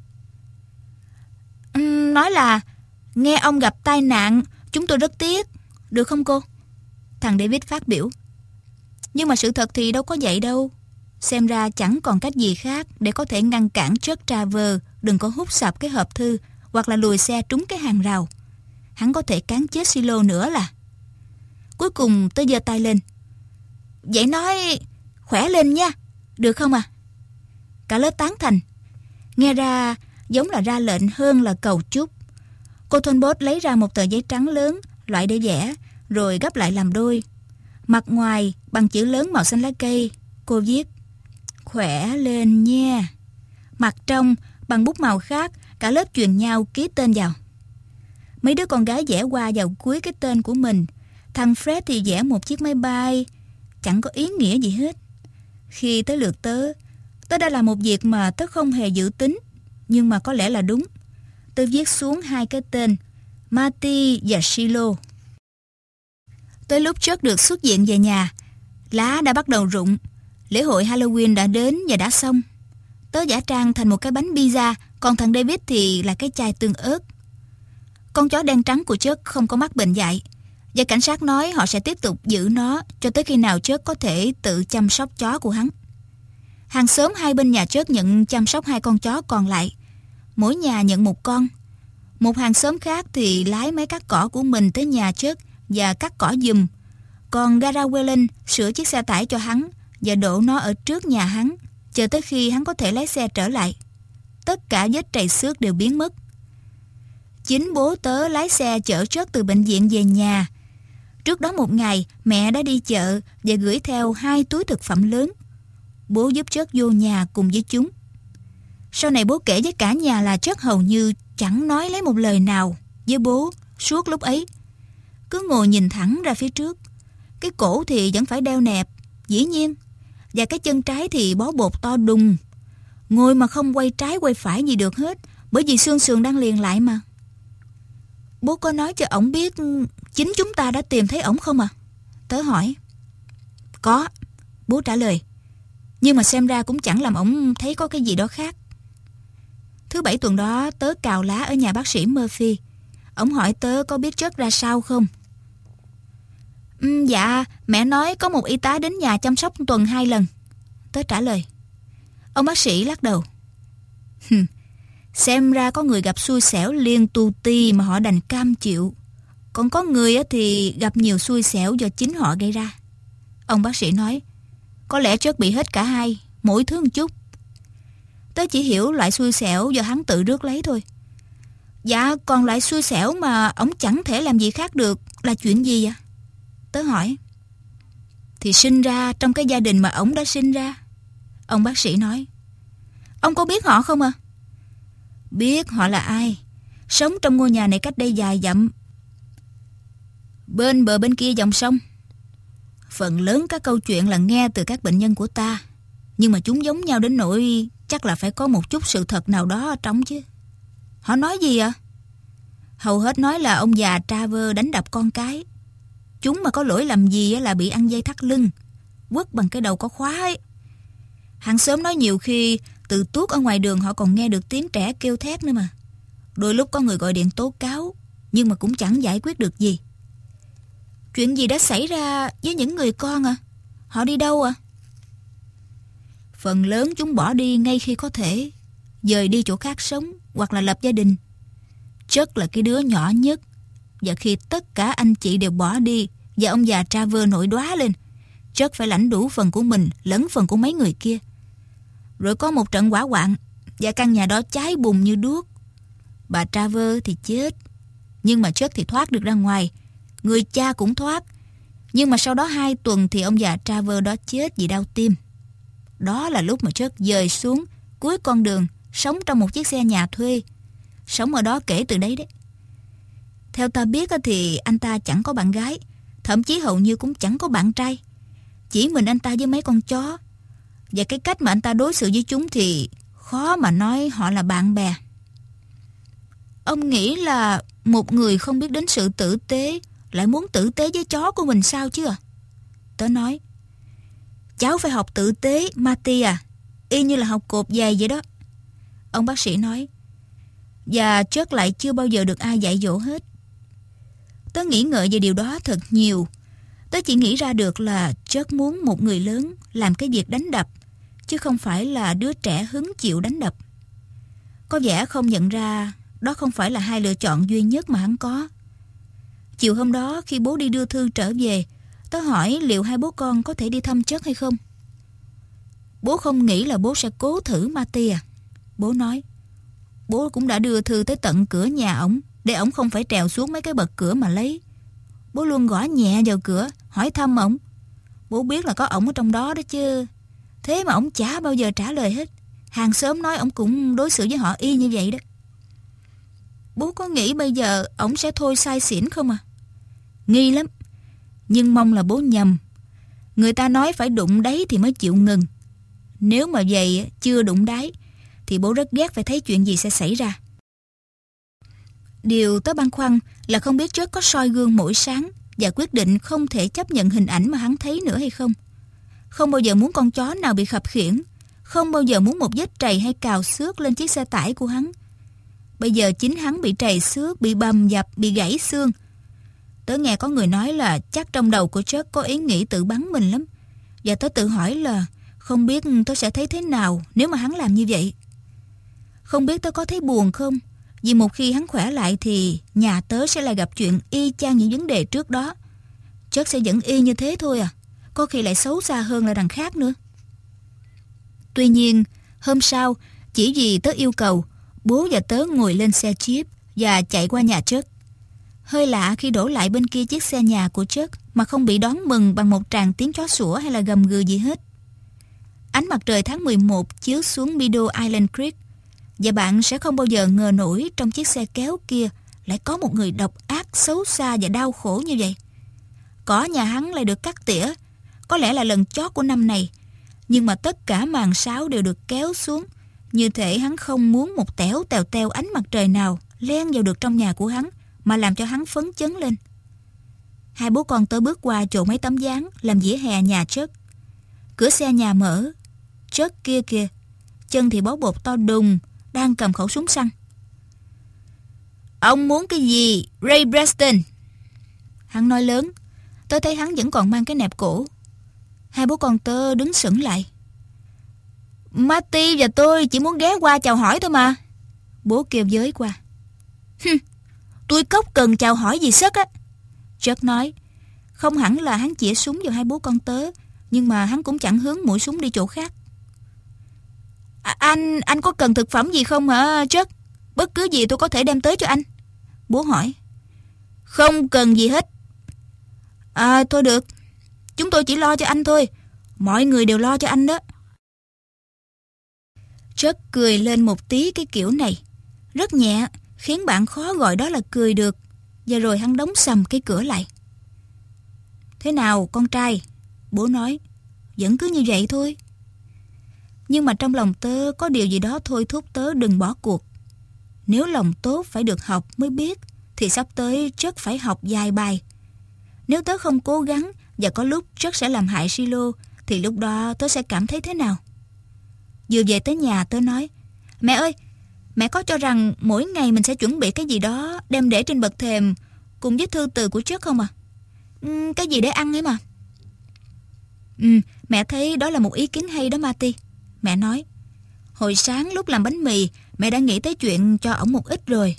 Uhm, nói là nghe ông gặp tai nạn, chúng tôi rất tiếc, được không cô? Thằng David phát biểu. Nhưng mà sự thật thì đâu có vậy đâu. Xem ra chẳng còn cách gì khác để có thể ngăn cản Chuck Travers đừng có hút sập cái hộp thư hoặc là lùi xe trúng cái hàng rào. Hắn có thể cán chết Silo nữa là. Cuối cùng tôi giơ tay lên. Vậy nói khỏe lên nha, được không à? Cả lớp tán thành. Nghe ra giống là ra lệnh hơn là cầu chúc. Cô Talbot lấy ra một tờ giấy trắng lớn, loại để vẽ, rồi gấp lại làm đôi. Mặt ngoài bằng chữ lớn màu xanh lá cây, cô viết khỏe lên nha. Mặt trong bằng bút màu khác, cả lớp truyền nhau ký tên vào. Mấy đứa con gái vẽ qua vào cuối cái tên của mình. Thằng Fred thì vẽ một chiếc máy bay, chẳng có ý nghĩa gì hết. Khi tới lượt tớ, tớ đã làm một việc mà tớ không hề dự tính, nhưng mà có lẽ là đúng. Tớ viết xuống hai cái tên, Marty và Silo. Tới lúc Chuck được xuất viện về nhà, lá đã bắt đầu rụng. Lễ hội Halloween đã đến và đã xong. Tớ giả trang thành một cái bánh pizza, còn thằng David thì là cái chai tương ớt. Con chó đen trắng của Chuck không có mắc bệnh dại, và cảnh sát nói họ sẽ tiếp tục giữ nó cho tới khi nào Chuck có thể tự chăm sóc chó của hắn. Hàng xóm hai bên nhà Chuck nhận chăm sóc hai con chó còn lại. Mỗi nhà nhận một con. Một hàng xóm khác thì lái máy cắt cỏ của mình tới nhà Chuck và cắt cỏ giùm. Còn Gara Whelan sửa chiếc xe tải cho hắn và đổ nó ở trước nhà hắn, chờ tới khi hắn có thể lái xe trở lại. Tất cả vết trầy xước đều biến mất. Chính bố tớ lái xe chở Chuck từ bệnh viện về nhà. Trước đó một ngày, mẹ đã đi chợ và gửi theo hai túi thực phẩm lớn. Bố giúp Chuck vô nhà cùng với chúng. Sau này bố kể với cả nhà là Chuck hầu như chẳng nói lấy một lời nào với bố suốt lúc ấy. Cứ ngồi nhìn thẳng ra phía trước. Cái cổ thì vẫn phải đeo nẹp, dĩ nhiên. Và cái chân trái thì bó bột to đùng. Ngồi mà không quay trái quay phải gì được hết, bởi vì xương sườn đang liền lại mà. Bố có nói cho ổng biết chính chúng ta đã tìm thấy ổng không à? Tớ hỏi. Có, bố trả lời. Nhưng mà xem ra cũng chẳng làm ổng thấy có cái gì đó khác. Thứ bảy tuần đó tớ cào lá ở nhà bác sĩ Murphy. Ổng hỏi tớ có biết Chuck ra sao không. Ừ, dạ, mẹ nói có một y tá đến nhà chăm sóc tuần hai lần. Tớ trả lời. Ông bác sĩ lắc đầu. Xem ra có người gặp xui xẻo liên tu ti mà họ đành cam chịu. Còn có người thì gặp nhiều xui xẻo do chính họ gây ra. Ông bác sĩ nói. Có lẽ Chuck bị hết cả hai, mỗi thứ một chút. Tớ chỉ hiểu loại xui xẻo do hắn tự rước lấy thôi. Dạ, còn loại xui xẻo mà ổng chẳng thể làm gì khác được là chuyện gì vậy? Tớ hỏi. Thì sinh ra trong cái gia đình mà ổng đã sinh ra. Ông bác sĩ nói. Ông có biết họ không à? Biết họ là ai. Sống trong ngôi nhà này cách đây vài dặm, bên bờ bên kia dòng sông. Phần lớn các câu chuyện là nghe từ các bệnh nhân của ta, nhưng mà chúng giống nhau đến nỗi chắc là phải có một chút sự thật nào đó ở trong chứ. Họ nói gì ạ? À? Hầu hết nói là ông già Travers đánh đập con cái. Chúng mà có lỗi làm gì là bị ăn dây thắt lưng, quất bằng cái đầu có khóa ấy. Hàng xóm nói nhiều khi từ tuốt ở ngoài đường họ còn nghe được tiếng trẻ kêu thét nữa mà. Đôi lúc có người gọi điện tố cáo, nhưng mà cũng chẳng giải quyết được gì. Chuyện gì đã xảy ra với những người con à? Họ đi đâu à? Phần lớn chúng bỏ đi ngay khi có thể, dời đi chỗ khác sống hoặc là lập gia đình. Chuck là cái đứa nhỏ nhất, và khi tất cả anh chị đều bỏ đi và ông già Travers nổi đoá lên, Chuck phải lãnh đủ phần của mình lẫn phần của mấy người kia. Rồi có một trận hỏa hoạn và căn nhà đó cháy bùng như đuốc. Bà Travers thì chết, nhưng mà Chuck thì thoát được ra ngoài. Người cha cũng thoát, nhưng mà sau đó hai tuần thì ông già Travers đó chết vì đau tim. Đó là lúc mà Chuck dời xuống cuối con đường, sống trong một chiếc xe nhà thuê. Sống ở đó kể từ đấy đấy. Theo ta biết thì anh ta chẳng có bạn gái, thậm chí hầu như cũng chẳng có bạn trai. Chỉ mình anh ta với mấy con chó. Và cái cách mà anh ta đối xử với chúng thì khó mà nói họ là bạn bè. Ông nghĩ là một người không biết đến sự tử tế lại muốn tử tế với chó của mình sao chứ à? Tớ nói, cháu phải học tử tế, Marty à, y như là học cột giày vậy đó. Ông bác sĩ nói, và Chuck lại chưa bao giờ được ai dạy dỗ hết. Tớ nghĩ ngợi về điều đó thật nhiều. Tớ chỉ nghĩ ra được là Chuck muốn một người lớn làm cái việc đánh đập, chứ không phải là đứa trẻ hứng chịu đánh đập. Có vẻ không nhận ra đó không phải là hai lựa chọn duy nhất mà hắn có. Chiều hôm đó khi bố đi đưa thư trở về, tớ hỏi liệu hai bố con có thể đi thăm Chuck hay không. Bố không nghĩ là bố sẽ cố thử, Marty à. Bố nói, bố cũng đã đưa thư tới tận cửa nhà ổng, để ổng không phải trèo xuống mấy cái bậc cửa mà lấy. Bố luôn gõ nhẹ vào cửa, hỏi thăm ổng. Bố biết là có ổng ở trong đó đó chứ. Thế mà ổng chả bao giờ trả lời hết. Hàng xóm nói ổng cũng đối xử với họ y như vậy đó. Bố có nghĩ bây giờ ổng sẽ thôi sai xỉn không à? Nghi lắm. Nhưng mong là bố nhầm. Người ta nói phải đụng đáy thì mới chịu ngừng. Nếu mà vậy chưa đụng đáy thì bố rất ghét phải thấy chuyện gì sẽ xảy ra. Điều tớ băn khoăn là không biết Chuck có soi gương mỗi sáng và quyết định không thể chấp nhận hình ảnh mà hắn thấy nữa hay không. Không bao giờ muốn con chó nào bị khập khiễng, không bao giờ muốn một vết trầy hay cào xước lên chiếc xe tải của hắn. Bây giờ chính hắn bị trầy xước, bị bầm dập, bị gãy xương. Tớ nghe có người nói là chắc trong đầu của Chuck có ý nghĩ tự bắn mình lắm. Và tớ tự hỏi là không biết tớ sẽ thấy thế nào nếu mà hắn làm như vậy. Không biết tớ có thấy buồn không? Vì một khi hắn khỏe lại thì nhà tớ sẽ lại gặp chuyện y chang những vấn đề trước đó. Chuck sẽ vẫn y như thế thôi à. Có khi lại xấu xa hơn là đằng khác nữa. Tuy nhiên, hôm sau, chỉ vì tớ yêu cầu, bố và tớ ngồi lên xe Jeep và chạy qua nhà Chuck. Hơi lạ khi đổ lại bên kia chiếc xe nhà của Chuck mà không bị đón mừng bằng một tràng tiếng chó sủa hay là gầm gừ gì hết. Ánh mặt trời tháng mười một chiếu xuống Meadow Island Creek, và bạn sẽ không bao giờ ngờ nổi trong chiếc xe kéo kia lại có một người độc ác, xấu xa và đau khổ như vậy. Cỏ nhà hắn lại được cắt tỉa, có lẽ là lần chót của năm này, nhưng mà tất cả màn sáo đều được kéo xuống, như thể hắn không muốn một tẻo tèo teo ánh mặt trời nào len vào được trong nhà của hắn mà làm cho hắn phấn chấn lên. Hai bố con tớ bước qua chỗ mấy tấm dáng làm vỉa hè nhà Chuck. Cửa xe nhà mở. Chuck kia kìa, chân thì bó bột to đùng, đang cầm khẩu súng săn. Ông muốn cái gì, Ray Preston? Hắn nói lớn. Tớ thấy hắn vẫn còn mang cái nẹp cổ. Hai bố con tớ đứng sững lại. Marty và tôi chỉ muốn ghé qua chào hỏi thôi mà. Bố kêu với qua. Hừm, tôi cốc cần chào hỏi gì sức á. Chuck nói. Không hẳn là hắn chĩa súng vào hai bố con tớ, nhưng mà hắn cũng chẳng hướng mũi súng đi chỗ khác. À, anh, anh có cần thực phẩm gì không hả Chuck? Bất cứ gì tôi có thể đem tới cho anh. Bố hỏi. Không cần gì hết. À thôi được, chúng tôi chỉ lo cho anh thôi. Mọi người đều lo cho anh đó. Chuck cười lên một tí cái kiểu này, rất nhẹ, khiến bạn khó gọi đó là cười được. Và rồi hắn đóng sầm cái cửa lại. Thế nào con trai? Bố nói. Vẫn cứ như vậy thôi. Nhưng mà trong lòng tớ có điều gì đó thôi thúc tớ đừng bỏ cuộc. Nếu lòng tốt phải được học mới biết, thì sắp tới Chuck phải học vài bài. Nếu tớ không cố gắng và có lúc Chuck sẽ làm hại Silo, thì lúc đó tớ sẽ cảm thấy thế nào? Vừa về tới nhà tớ nói, mẹ ơi, mẹ có cho rằng mỗi ngày mình sẽ chuẩn bị cái gì đó đem để trên bậc thềm cùng với thư từ của Chuck không à? Ừ, cái gì để ăn ấy mà. Ừ, mẹ thấy đó là một ý kiến hay đó Marty. Mẹ nói, hồi sáng lúc làm bánh mì, mẹ đã nghĩ tới chuyện cho ổng một ít rồi.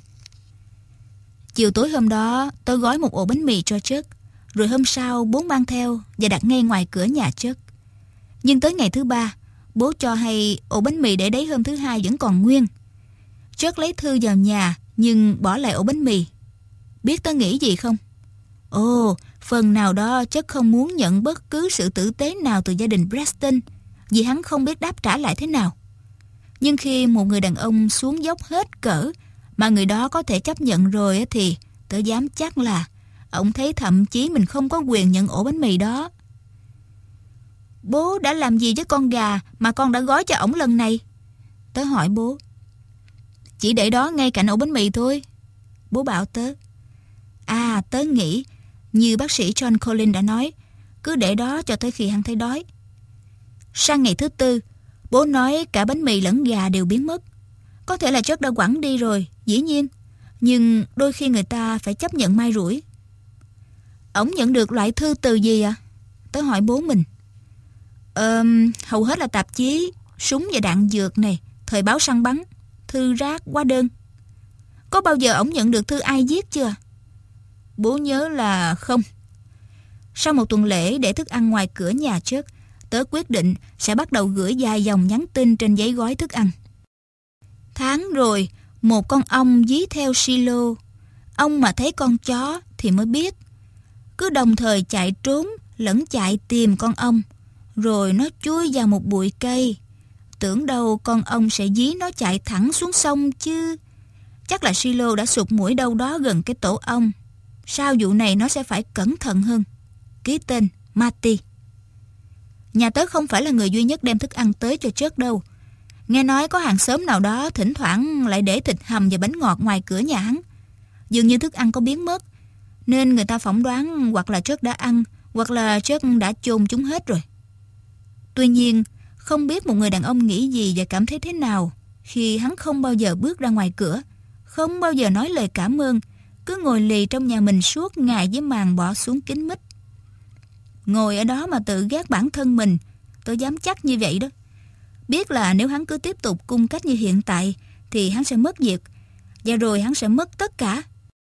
Chiều tối hôm đó, tôi gói một ổ bánh mì cho Chuck. Rồi hôm sau, bố mang theo và đặt ngay ngoài cửa nhà Chuck. Nhưng tới ngày thứ ba, bố cho hay ổ bánh mì để đấy hôm thứ hai vẫn còn nguyên. Chuck lấy thư vào nhà, nhưng bỏ lại ổ bánh mì. Biết tớ nghĩ gì không? Ồ, phần nào đó Chuck không muốn nhận bất cứ sự tử tế nào từ gia đình Preston, vì hắn không biết đáp trả lại thế nào. Nhưng khi một người đàn ông xuống dốc hết cỡ mà người đó có thể chấp nhận rồi thì tớ dám chắc là ông thấy thậm chí mình không có quyền nhận ổ bánh mì đó. Bố đã làm gì với con gà mà con đã gói cho ổng lần này? Tớ hỏi bố. Chỉ để đó ngay cạnh ổ bánh mì thôi. Bố bảo tớ. À, tớ nghĩ như bác sĩ John Collins đã nói, cứ để đó cho tới khi hắn thấy đói. Sang ngày thứ tư, bố nói cả bánh mì lẫn gà đều biến mất. Có thể là Chuck đã quẳng đi rồi, dĩ nhiên. Nhưng đôi khi người ta phải chấp nhận may rủi. Ổng nhận được loại thư từ gì ạ? À? Tớ hỏi bố mình. Ờ, hầu hết là tạp chí, súng và đạn dược này, thời báo săn bắn, thư rác, hóa đơn. Có bao giờ ổng nhận được thư ai viết chưa? Bố nhớ là không. Sau một tuần lễ để thức ăn ngoài cửa nhà Chuck, tớ quyết định sẽ bắt đầu gửi vài dòng nhắn tin trên giấy gói thức ăn. Tháng rồi, một con ong dí theo Silo. Ông mà thấy con chó thì mới biết. Cứ đồng thời chạy trốn lẫn chạy tìm con ong. Rồi nó chui vào một bụi cây. Tưởng đâu con ong sẽ dí nó chạy thẳng xuống sông chứ. Chắc là Silo đã sụt mũi đâu đó gần cái tổ ong. Sau vụ này nó sẽ phải cẩn thận hơn. Ký tên Marty. Nhà tớ không phải là người duy nhất đem thức ăn tới cho Chuck đâu. Nghe nói có hàng xóm nào đó thỉnh thoảng lại để thịt hầm và bánh ngọt ngoài cửa nhà hắn. Dường như thức ăn có biến mất, nên người ta phỏng đoán hoặc là Chuck đã ăn, hoặc là Chuck đã chôn chúng hết rồi. Tuy nhiên, không biết một người đàn ông nghĩ gì và cảm thấy thế nào khi hắn không bao giờ bước ra ngoài cửa, không bao giờ nói lời cảm ơn, cứ ngồi lì trong nhà mình suốt ngày với màn bỏ xuống kín mít. Ngồi ở đó mà tự ghét bản thân mình, tôi dám chắc như vậy đó. Biết là nếu hắn cứ tiếp tục cung cách như hiện tại thì hắn sẽ mất việc, và rồi hắn sẽ mất tất cả.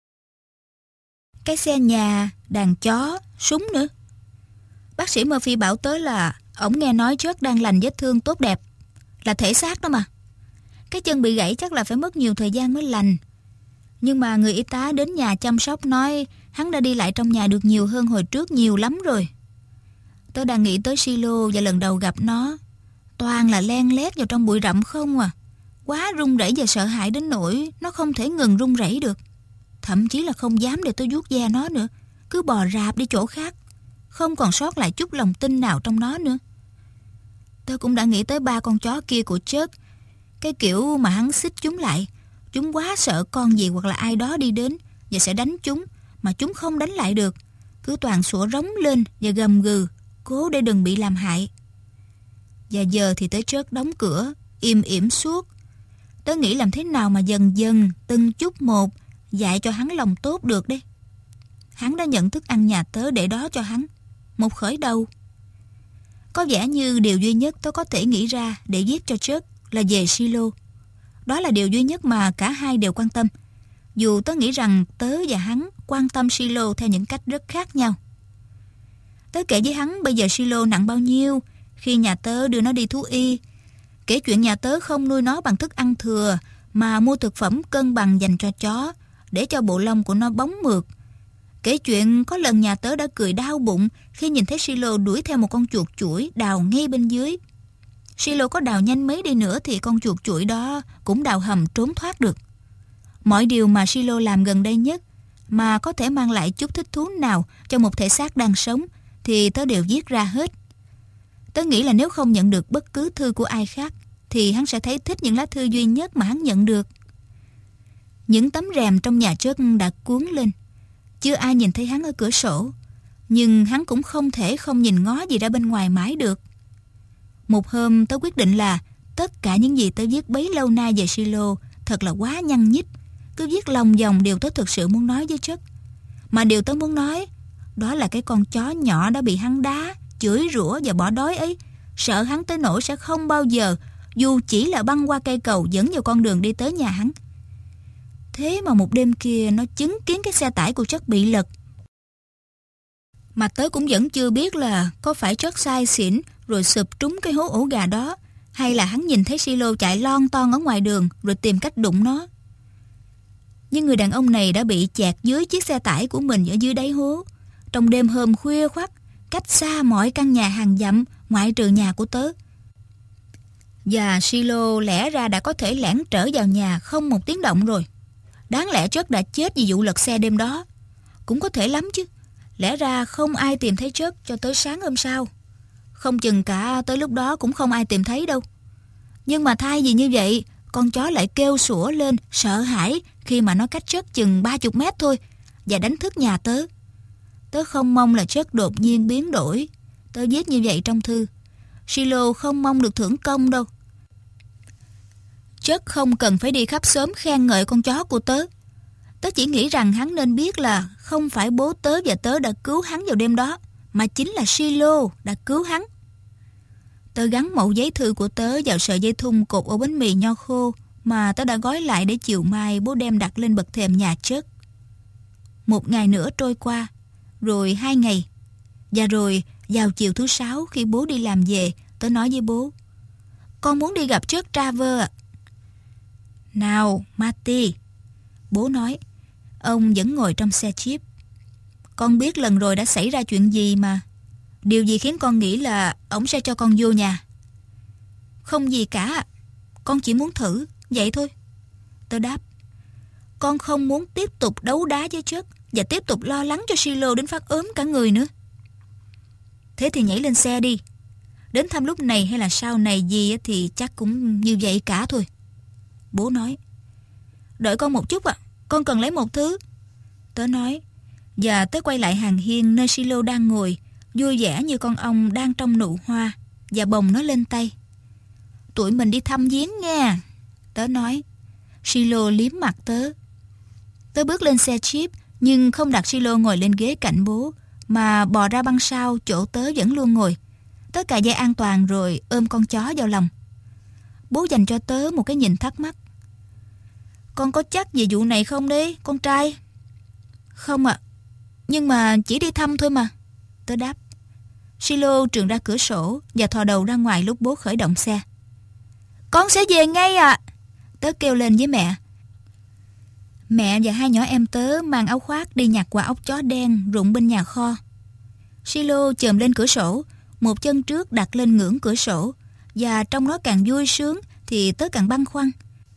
Cái xe nhà, đàn chó, súng nữa. Bác sĩ Murphy bảo tới là ổng nghe nói Chuck đang lành vết thương tốt đẹp, là thể xác đó mà. Cái chân bị gãy chắc là phải mất nhiều thời gian mới lành. Nhưng mà người y tá đến nhà chăm sóc nói hắn đã đi lại trong nhà được nhiều hơn hồi trước nhiều lắm rồi. Tớ đang nghĩ tới Silo và lần đầu gặp nó. Toàn là len lét vào trong bụi rậm không à. Quá run rẩy và sợ hãi đến nỗi nó không thể ngừng run rẩy được. Thậm chí là không dám để tôi vuốt ve nó nữa. Cứ bò rạp đi chỗ khác. Không còn sót lại chút lòng tin nào trong nó nữa. Tớ cũng đã nghĩ tới ba con chó kia của Chuck. Cái kiểu mà hắn xích chúng lại. Chúng quá sợ con gì hoặc là ai đó đi đến và sẽ đánh chúng, mà chúng không đánh lại được. Cứ toàn sủa rống lên và gầm gừ, cố để đừng bị làm hại. Và giờ thì tới Chuck đóng cửa, im ỉm suốt. Tớ nghĩ làm thế nào mà dần dần, từng chút một, dạy cho hắn lòng tốt được đấy. Hắn đã nhận thức ăn nhà tớ để đó cho hắn. Một khởi đầu. Có vẻ như điều duy nhất tớ có thể nghĩ ra để giết cho Chuck là về Silo. Đó là điều duy nhất mà cả hai đều quan tâm. Dù tớ nghĩ rằng tớ và hắn quan tâm Silo theo những cách rất khác nhau. Tớ kể với hắn bây giờ Silo nặng bao nhiêu khi nhà tớ đưa nó đi thú y. Kể chuyện nhà tớ không nuôi nó bằng thức ăn thừa mà mua thực phẩm cân bằng dành cho chó để cho bộ lông của nó bóng mượt. Kể chuyện có lần nhà tớ đã cười đau bụng khi nhìn thấy Silo đuổi theo một con chuột chuỗi đào ngay bên dưới. Silo có đào nhanh mấy đi nữa thì con chuột chuỗi đó cũng đào hầm trốn thoát được. Mọi điều mà Silo làm gần đây nhất mà có thể mang lại chút thích thú nào cho một thể xác đang sống thì tớ đều viết ra hết. Tớ nghĩ là nếu không nhận được bất cứ thư của ai khác thì hắn sẽ thấy thích những lá thư duy nhất mà hắn nhận được. Những tấm rèm trong nhà Chuck đã cuốn lên. Chưa ai nhìn thấy hắn ở cửa sổ, nhưng hắn cũng không thể không nhìn ngó gì ra bên ngoài mãi được. Một hôm tớ quyết định là tất cả những gì tớ viết bấy lâu nay về Silo thật là quá nhăn nhít. Cứ viết lòng vòng điều tớ thực sự muốn nói với Chuck. Mà điều tớ muốn nói đó là cái con chó nhỏ đã bị hắn đá, chửi rủa và bỏ đói ấy. Sợ hắn tới nỗi sẽ không bao giờ, dù chỉ là băng qua cây cầu dẫn vào con đường đi tới nhà hắn. Thế mà một đêm kia nó chứng kiến cái xe tải của Chuck bị lật. Mà tớ cũng vẫn chưa biết là có phải Chuck say xỉn rồi sụp trúng cái hố ổ gà đó, hay là hắn nhìn thấy Silo chạy lon ton ở ngoài đường rồi tìm cách đụng nó. Nhưng người đàn ông này đã bị chẹt dưới chiếc xe tải của mình ở dưới đáy hố, trong đêm hôm khuya khoắt, cách xa mọi căn nhà hàng dặm ngoại trừ nhà của tớ. Và Silo lẽ ra đã có thể lẻn trở vào nhà không một tiếng động rồi. Đáng lẽ Chuck đã chết vì vụ lật xe đêm đó. Cũng có thể lắm chứ. Lẽ ra không ai tìm thấy Chuck cho tới sáng hôm sau. Không chừng cả tới lúc đó cũng không ai tìm thấy đâu. Nhưng mà thay vì như vậy, con chó lại kêu sủa lên sợ hãi khi mà nó cách Chuck chừng ba mươi mét thôi và đánh thức nhà tớ. Tớ không mong là Chuck đột nhiên biến đổi. Tớ viết như vậy trong thư. Silo không mong được thưởng công đâu. Chuck không cần phải đi khắp xóm khen ngợi con chó của tớ. Tớ chỉ nghĩ rằng hắn nên biết là không phải bố tớ và tớ đã cứu hắn vào đêm đó, mà chính là Silo đã cứu hắn. Tớ gắn mẩu giấy thư của tớ vào sợi dây thun cột ổ bánh mì nho khô mà tớ đã gói lại để chiều mai bố đem đặt lên bậc thềm nhà Chuck. Một ngày nữa trôi qua, rồi hai ngày, và rồi vào chiều thứ sáu khi bố đi làm về, tớ nói với bố: con muốn đi gặp Chuck Travers ạ. Nào, Marty, bố nói. Ông vẫn ngồi trong xe Jeep. Con biết lần rồi đã xảy ra chuyện gì mà. Điều gì khiến con nghĩ là ông sẽ cho con vô nhà? Không gì cả, con chỉ muốn thử, vậy thôi. Tớ đáp. Con không muốn tiếp tục đấu đá với Chuck và tiếp tục lo lắng cho Silo đến phát ốm cả người nữa. Thế thì nhảy lên xe đi. Đến thăm lúc này hay là sau này gì thì chắc cũng như vậy cả thôi. Bố nói. Đợi con một chút ạ, à, con cần lấy một thứ. Tớ nói. Và tớ quay lại hàng hiên nơi Silo đang ngồi, vui vẻ như con ong đang trong nụ hoa, và bồng nó lên tay. Tụi mình đi thăm viếng nha, tớ nói. Silo liếm mặt tớ. Tớ bước lên xe Jeep, nhưng không đặt Silo ngồi lên ghế cạnh bố, mà bò ra băng sau chỗ tớ vẫn luôn ngồi. Tớ cài dây an toàn rồi ôm con chó vào lòng. Bố dành cho tớ một cái nhìn thắc mắc. Con có chắc về vụ này không đấy, con trai? Không ạ, à, nhưng mà chỉ đi thăm thôi mà, tớ đáp. Silo trườn ra cửa sổ và thò đầu ra ngoài lúc bố khởi động xe. Con sẽ về ngay ạ, à, tớ kêu lên với mẹ. Mẹ và hai nhỏ em tớ mang áo khoác đi nhặt quả ốc chó đen rụng bên nhà kho. Silo chồm lên cửa sổ, một chân trước đặt lên ngưỡng cửa sổ, và trong nó càng vui sướng thì tớ càng băn khoăn.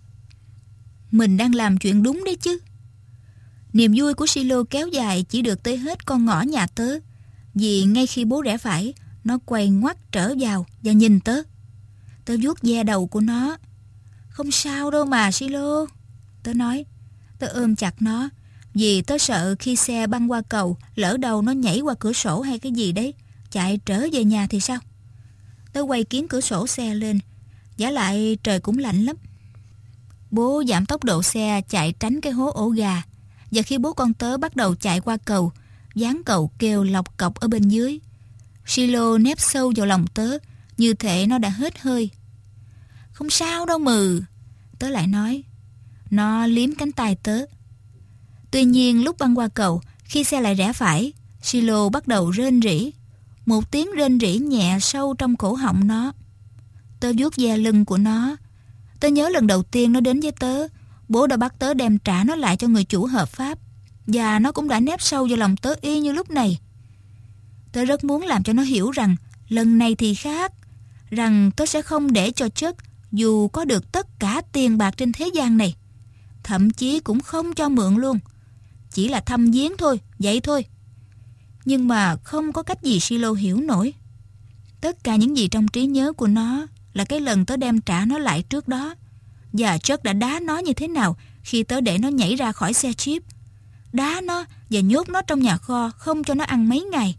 Mình đang làm chuyện đúng đấy chứ. Niềm vui của Silo kéo dài chỉ được tới hết con ngõ nhà tớ, vì ngay khi bố rẽ phải, nó quay ngoắt trở vào và nhìn tớ. Tớ vuốt ve đầu của nó. Không sao đâu mà Silo, tớ nói. Tớ ôm chặt nó, vì tớ sợ khi xe băng qua cầu, lỡ đầu nó nhảy qua cửa sổ hay cái gì đấy, chạy trở về nhà thì sao? Tớ quay kiếng cửa sổ xe lên, vả lại trời cũng lạnh lắm. Bố giảm tốc độ xe chạy tránh cái hố ổ gà, và khi bố con tớ bắt đầu chạy qua cầu, ván cầu kêu lọc cọc ở bên dưới. Silo nép sâu vào lòng tớ, như thể nó đã hết hơi. Không sao đâu mừ, tớ lại nói. Nó liếm cánh tay tớ. Tuy nhiên lúc băng qua cầu, khi xe lại rẽ phải, Silo bắt đầu rên rỉ. Một tiếng rên rỉ nhẹ sâu trong cổ họng nó. Tớ vuốt ve lưng của nó. Tớ nhớ lần đầu tiên nó đến với tớ, bố đã bắt tớ đem trả nó lại cho người chủ hợp pháp, và nó cũng đã nép sâu vào lòng tớ y như lúc này. Tớ rất muốn làm cho nó hiểu rằng lần này thì khác. rằng tớ sẽ không để cho Chuck dù có được tất cả tiền bạc trên thế gian này. Thậm chí cũng không cho mượn luôn. Chỉ là thăm viếng thôi, vậy thôi. Nhưng mà không có cách gì Silo hiểu nổi. Tất cả những gì trong trí nhớ của nó là cái lần tớ đem trả nó lại trước đó, và Chuck đã đá nó như thế nào khi tớ để nó nhảy ra khỏi xe Jeep. Đá nó và nhốt nó trong nhà kho, không cho nó ăn mấy ngày.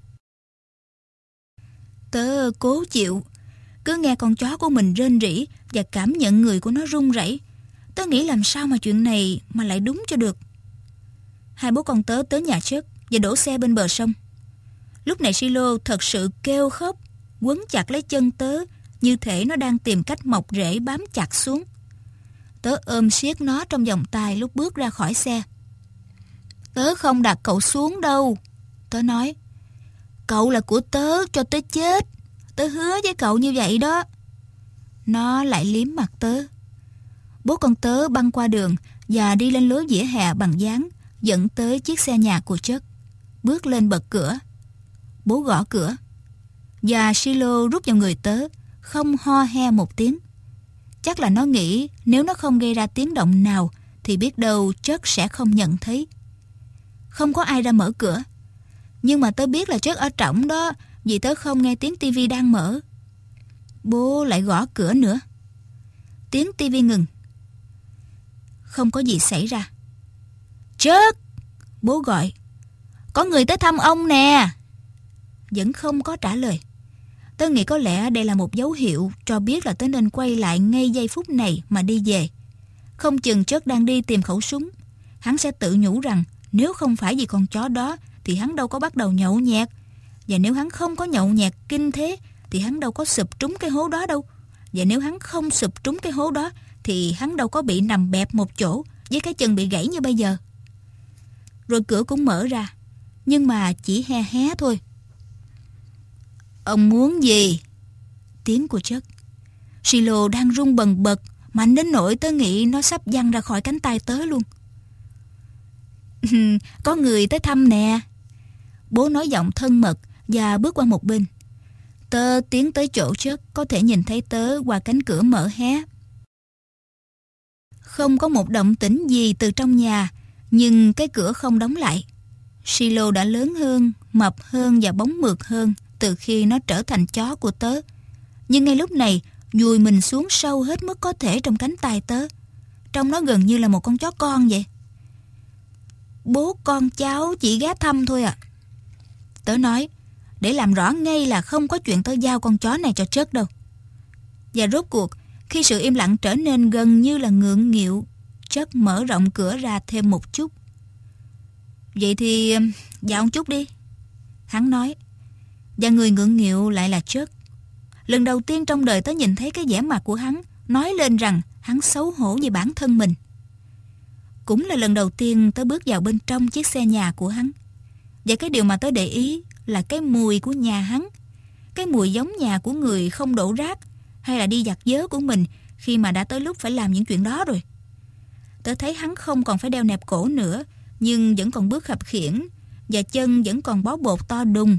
Tớ cố chịu, cứ nghe con chó của mình rên rỉ và cảm nhận người của nó run rẩy. Tớ nghĩ làm sao mà chuyện này mà lại đúng cho được. Hai bố con tớ tới nhà Chuck và đổ xe bên bờ sông. Lúc này Silo thật sự kêu khóc, quấn chặt lấy chân tớ như thể nó đang tìm cách mọc rễ bám chặt xuống. Tớ ôm siết nó trong vòng tay lúc bước ra khỏi xe. Tớ không đặt cậu xuống đâu, tớ nói. Cậu là của tớ cho tới chết. Tớ hứa với cậu như vậy đó. Nó lại liếm mặt tớ. Bố con tớ băng qua đường và đi lên lối vỉa hè bằng dáng, dẫn tới chiếc xe nhà của Chuck. Bước lên bật cửa. Bố gõ cửa và Silo rút vào người tớ, không ho he một tiếng. Chắc là nó nghĩ nếu nó không gây ra tiếng động nào thì biết đâu Chuck sẽ không nhận thấy. Không có ai ra mở cửa. Nhưng mà tớ biết là Chuck ở trỏng đó, vì tớ không nghe tiếng tivi đang mở. Bố lại gõ cửa nữa. Tiếng tivi ngừng. Không có gì xảy ra. Chuck! Bố gọi. Có người tới thăm ông nè. Vẫn không có trả lời. Tớ nghĩ có lẽ đây là một dấu hiệu cho biết là tớ nên quay lại ngay giây phút này mà đi về. Không chừng Chuck đang đi tìm khẩu súng. Hắn sẽ tự nhủ rằng nếu không phải vì con chó đó thì hắn đâu có bắt đầu nhậu nhẹt. Và nếu hắn không có nhậu nhẹt kinh thế thì hắn đâu có sụp trúng cái hố đó đâu. Và nếu hắn không sụp trúng cái hố đó thì hắn đâu có bị nằm bẹp một chỗ với cái chân bị gãy như bây giờ. Rồi cửa cũng mở ra, nhưng mà chỉ he hé thôi. Ông muốn gì? Tiếng của Chuck. Silo đang run bần bật, mạnh đến nỗi tớ nghĩ nó sắp văng ra khỏi cánh tay tớ luôn. Có người tới thăm nè. Bố nói giọng thân mật và bước qua một bên. Tớ tiến tới chỗ Chuck, có thể nhìn thấy tớ qua cánh cửa mở hé. Không có một động tĩnh gì từ trong nhà, nhưng cái cửa không đóng lại. Silo đã lớn hơn, mập hơn và bóng mượt hơn từ khi nó trở thành chó của tớ. Nhưng ngay lúc này, vùi mình xuống sâu hết mức có thể trong cánh tay tớ. Trông nó gần như là một con chó con vậy. Bố con cháu chỉ ghé thăm thôi à. Tớ nói, để làm rõ ngay là không có chuyện tớ giao con chó này cho Chuck đâu. Và rốt cuộc, khi sự im lặng trở nên gần như là ngượng nghịu, Chuck mở rộng cửa ra thêm một chút. Vậy thì dạo một chút đi, hắn nói. Và người ngượng nghịu lại là Chuck. Lần đầu tiên trong đời tớ nhìn thấy cái vẻ mặt của hắn nói lên rằng hắn xấu hổ về bản thân mình. Cũng là lần đầu tiên tớ bước vào bên trong chiếc xe nhà của hắn. Và cái điều mà tớ để ý là cái mùi của nhà hắn. Cái mùi giống nhà của người không đổ rác hay là đi giặt giớ của mình khi mà đã tới lúc phải làm những chuyện đó rồi. Tớ thấy hắn không còn phải đeo nẹp cổ nữa, nhưng vẫn còn bước khập khiễng và chân vẫn còn bó bột to đùng.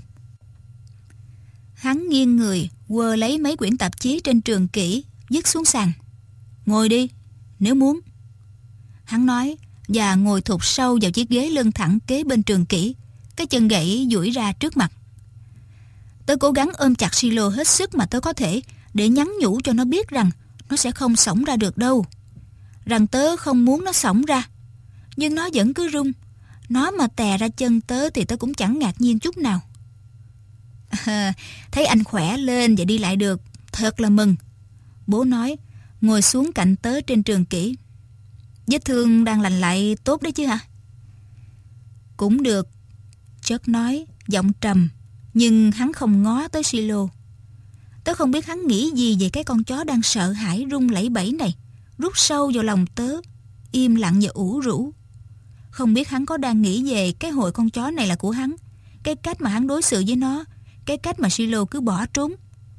Hắn nghiêng người, quơ lấy mấy quyển tạp chí trên trường kỷ, vứt xuống sàn. Ngồi đi, nếu muốn. Hắn nói và ngồi thụt sâu vào chiếc ghế lưng thẳng kế bên trường kỷ, cái chân gãy duỗi ra trước mặt. Tớ cố gắng ôm chặt Silo hết sức mà tớ có thể để nhắn nhủ cho nó biết rằng nó sẽ không xổng ra được đâu. Rằng tớ không muốn nó xổng ra. Nhưng nó vẫn cứ rung. Nó mà tè ra chân tớ thì tớ cũng chẳng ngạc nhiên chút nào. À, thấy anh khỏe lên và đi lại được, thật là mừng. Bố nói, ngồi xuống cạnh tớ trên trường kỷ. Vết thương đang lành lại tốt đấy chứ hả? Cũng được, Chuck nói, giọng trầm. Nhưng hắn không ngó tới Silo. Tớ không biết hắn nghĩ gì về cái con chó đang sợ hãi rung lẩy bẩy này, rút sâu vào lòng tớ, im lặng và ủ rũ. Không biết hắn có đang nghĩ về cái hồi con chó này là của hắn, cái cách mà hắn đối xử với nó, cái cách mà Silo cứ bỏ trốn.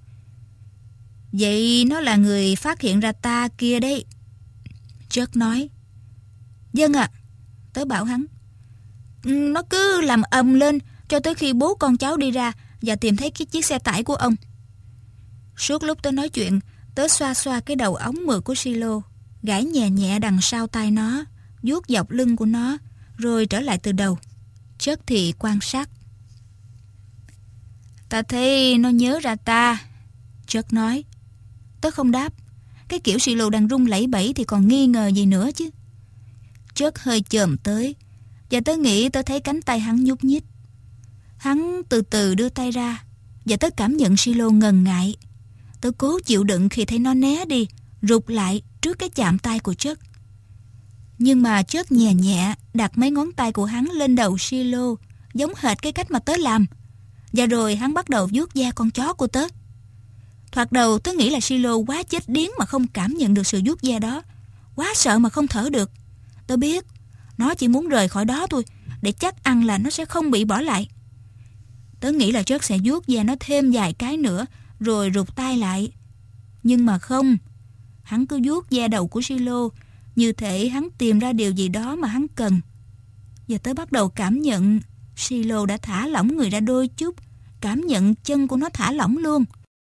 Vậy nó là người phát hiện ra ta kia đấy, Chuck nói. Vâng ạ, à, tớ bảo hắn. Nó cứ làm ầm lên cho tới khi bố con cháu đi ra và tìm thấy cái chiếc xe tải của ông. Suốt lúc tớ nói chuyện, tớ xoa xoa cái đầu ống mượt của Silo, gãi nhẹ nhẹ đằng sau tai nó, vuốt dọc lưng của nó, rồi trở lại từ đầu. Chuck thì quan sát. Ta thấy nó nhớ ra ta, Chuck nói. Tớ không đáp. Cái kiểu Silo đang run lẩy bẩy thì còn nghi ngờ gì nữa chứ. Chuck hơi chồm tới, và tớ nghĩ tớ thấy cánh tay hắn nhúc nhích. Hắn từ từ đưa tay ra, và tớ cảm nhận Silo ngần ngại. Tớ cố chịu đựng khi thấy nó né đi, rụt lại trước cái chạm tay của Chuck. Nhưng mà Chuck nhẹ nhẹ đặt mấy ngón tay của hắn lên đầu Silo, giống hệt cái cách mà tớ làm. Và rồi hắn bắt đầu vuốt da con chó của tớ. Thoạt đầu tớ nghĩ là Silo quá chết điếng mà không cảm nhận được sự vuốt da đó, quá sợ mà không thở được. Tớ biết nó chỉ muốn rời khỏi đó thôi, để chắc ăn là nó sẽ không bị bỏ lại. Tớ nghĩ là Chuck sẽ vuốt da nó thêm vài cái nữa, rồi rụt tay lại. Nhưng mà không. Hắn cứ vuốt da đầu của Silo, như thể hắn tìm ra điều gì đó mà hắn cần. Và tớ bắt đầu cảm nhận Silo đã thả lỏng người ra đôi chút, cảm nhận chân của nó thả lỏng luôn.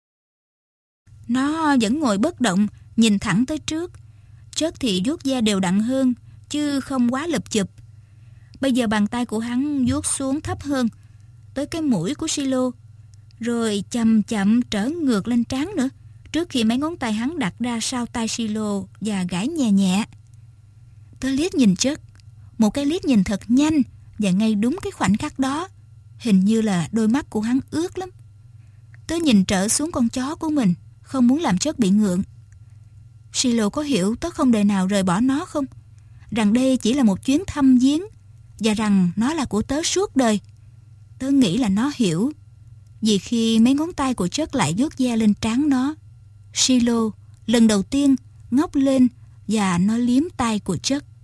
Nó vẫn ngồi bất động, nhìn thẳng tới trước. Chuck thì vuốt da đều đặn hơn, chứ không quá lụp chụp. Bây giờ bàn tay của hắn vuốt xuống thấp hơn, tới cái mũi của Silo, rồi chậm chậm trở ngược lên trán nữa, trước khi mấy ngón tay hắn đặt ra sau tai Silo và gãi nhẹ nhẹ. Tớ liếc nhìn Chuck, một cái liếc nhìn thật nhanh, và ngay đúng cái khoảnh khắc đó, hình như là đôi mắt của hắn ướt lắm. Tớ nhìn trở xuống con chó của mình, không muốn làm Chuck bị ngượng. Silo có hiểu tớ không đời nào rời bỏ nó không? Rằng đây chỉ là một chuyến thăm viếng, và rằng nó là của tớ suốt đời. Tớ nghĩ là nó hiểu. Vì khi mấy ngón tay của Chuck lại vuốt da lên trán nó, Silo lần đầu tiên ngóc lên và nó liếm tay của Chuck.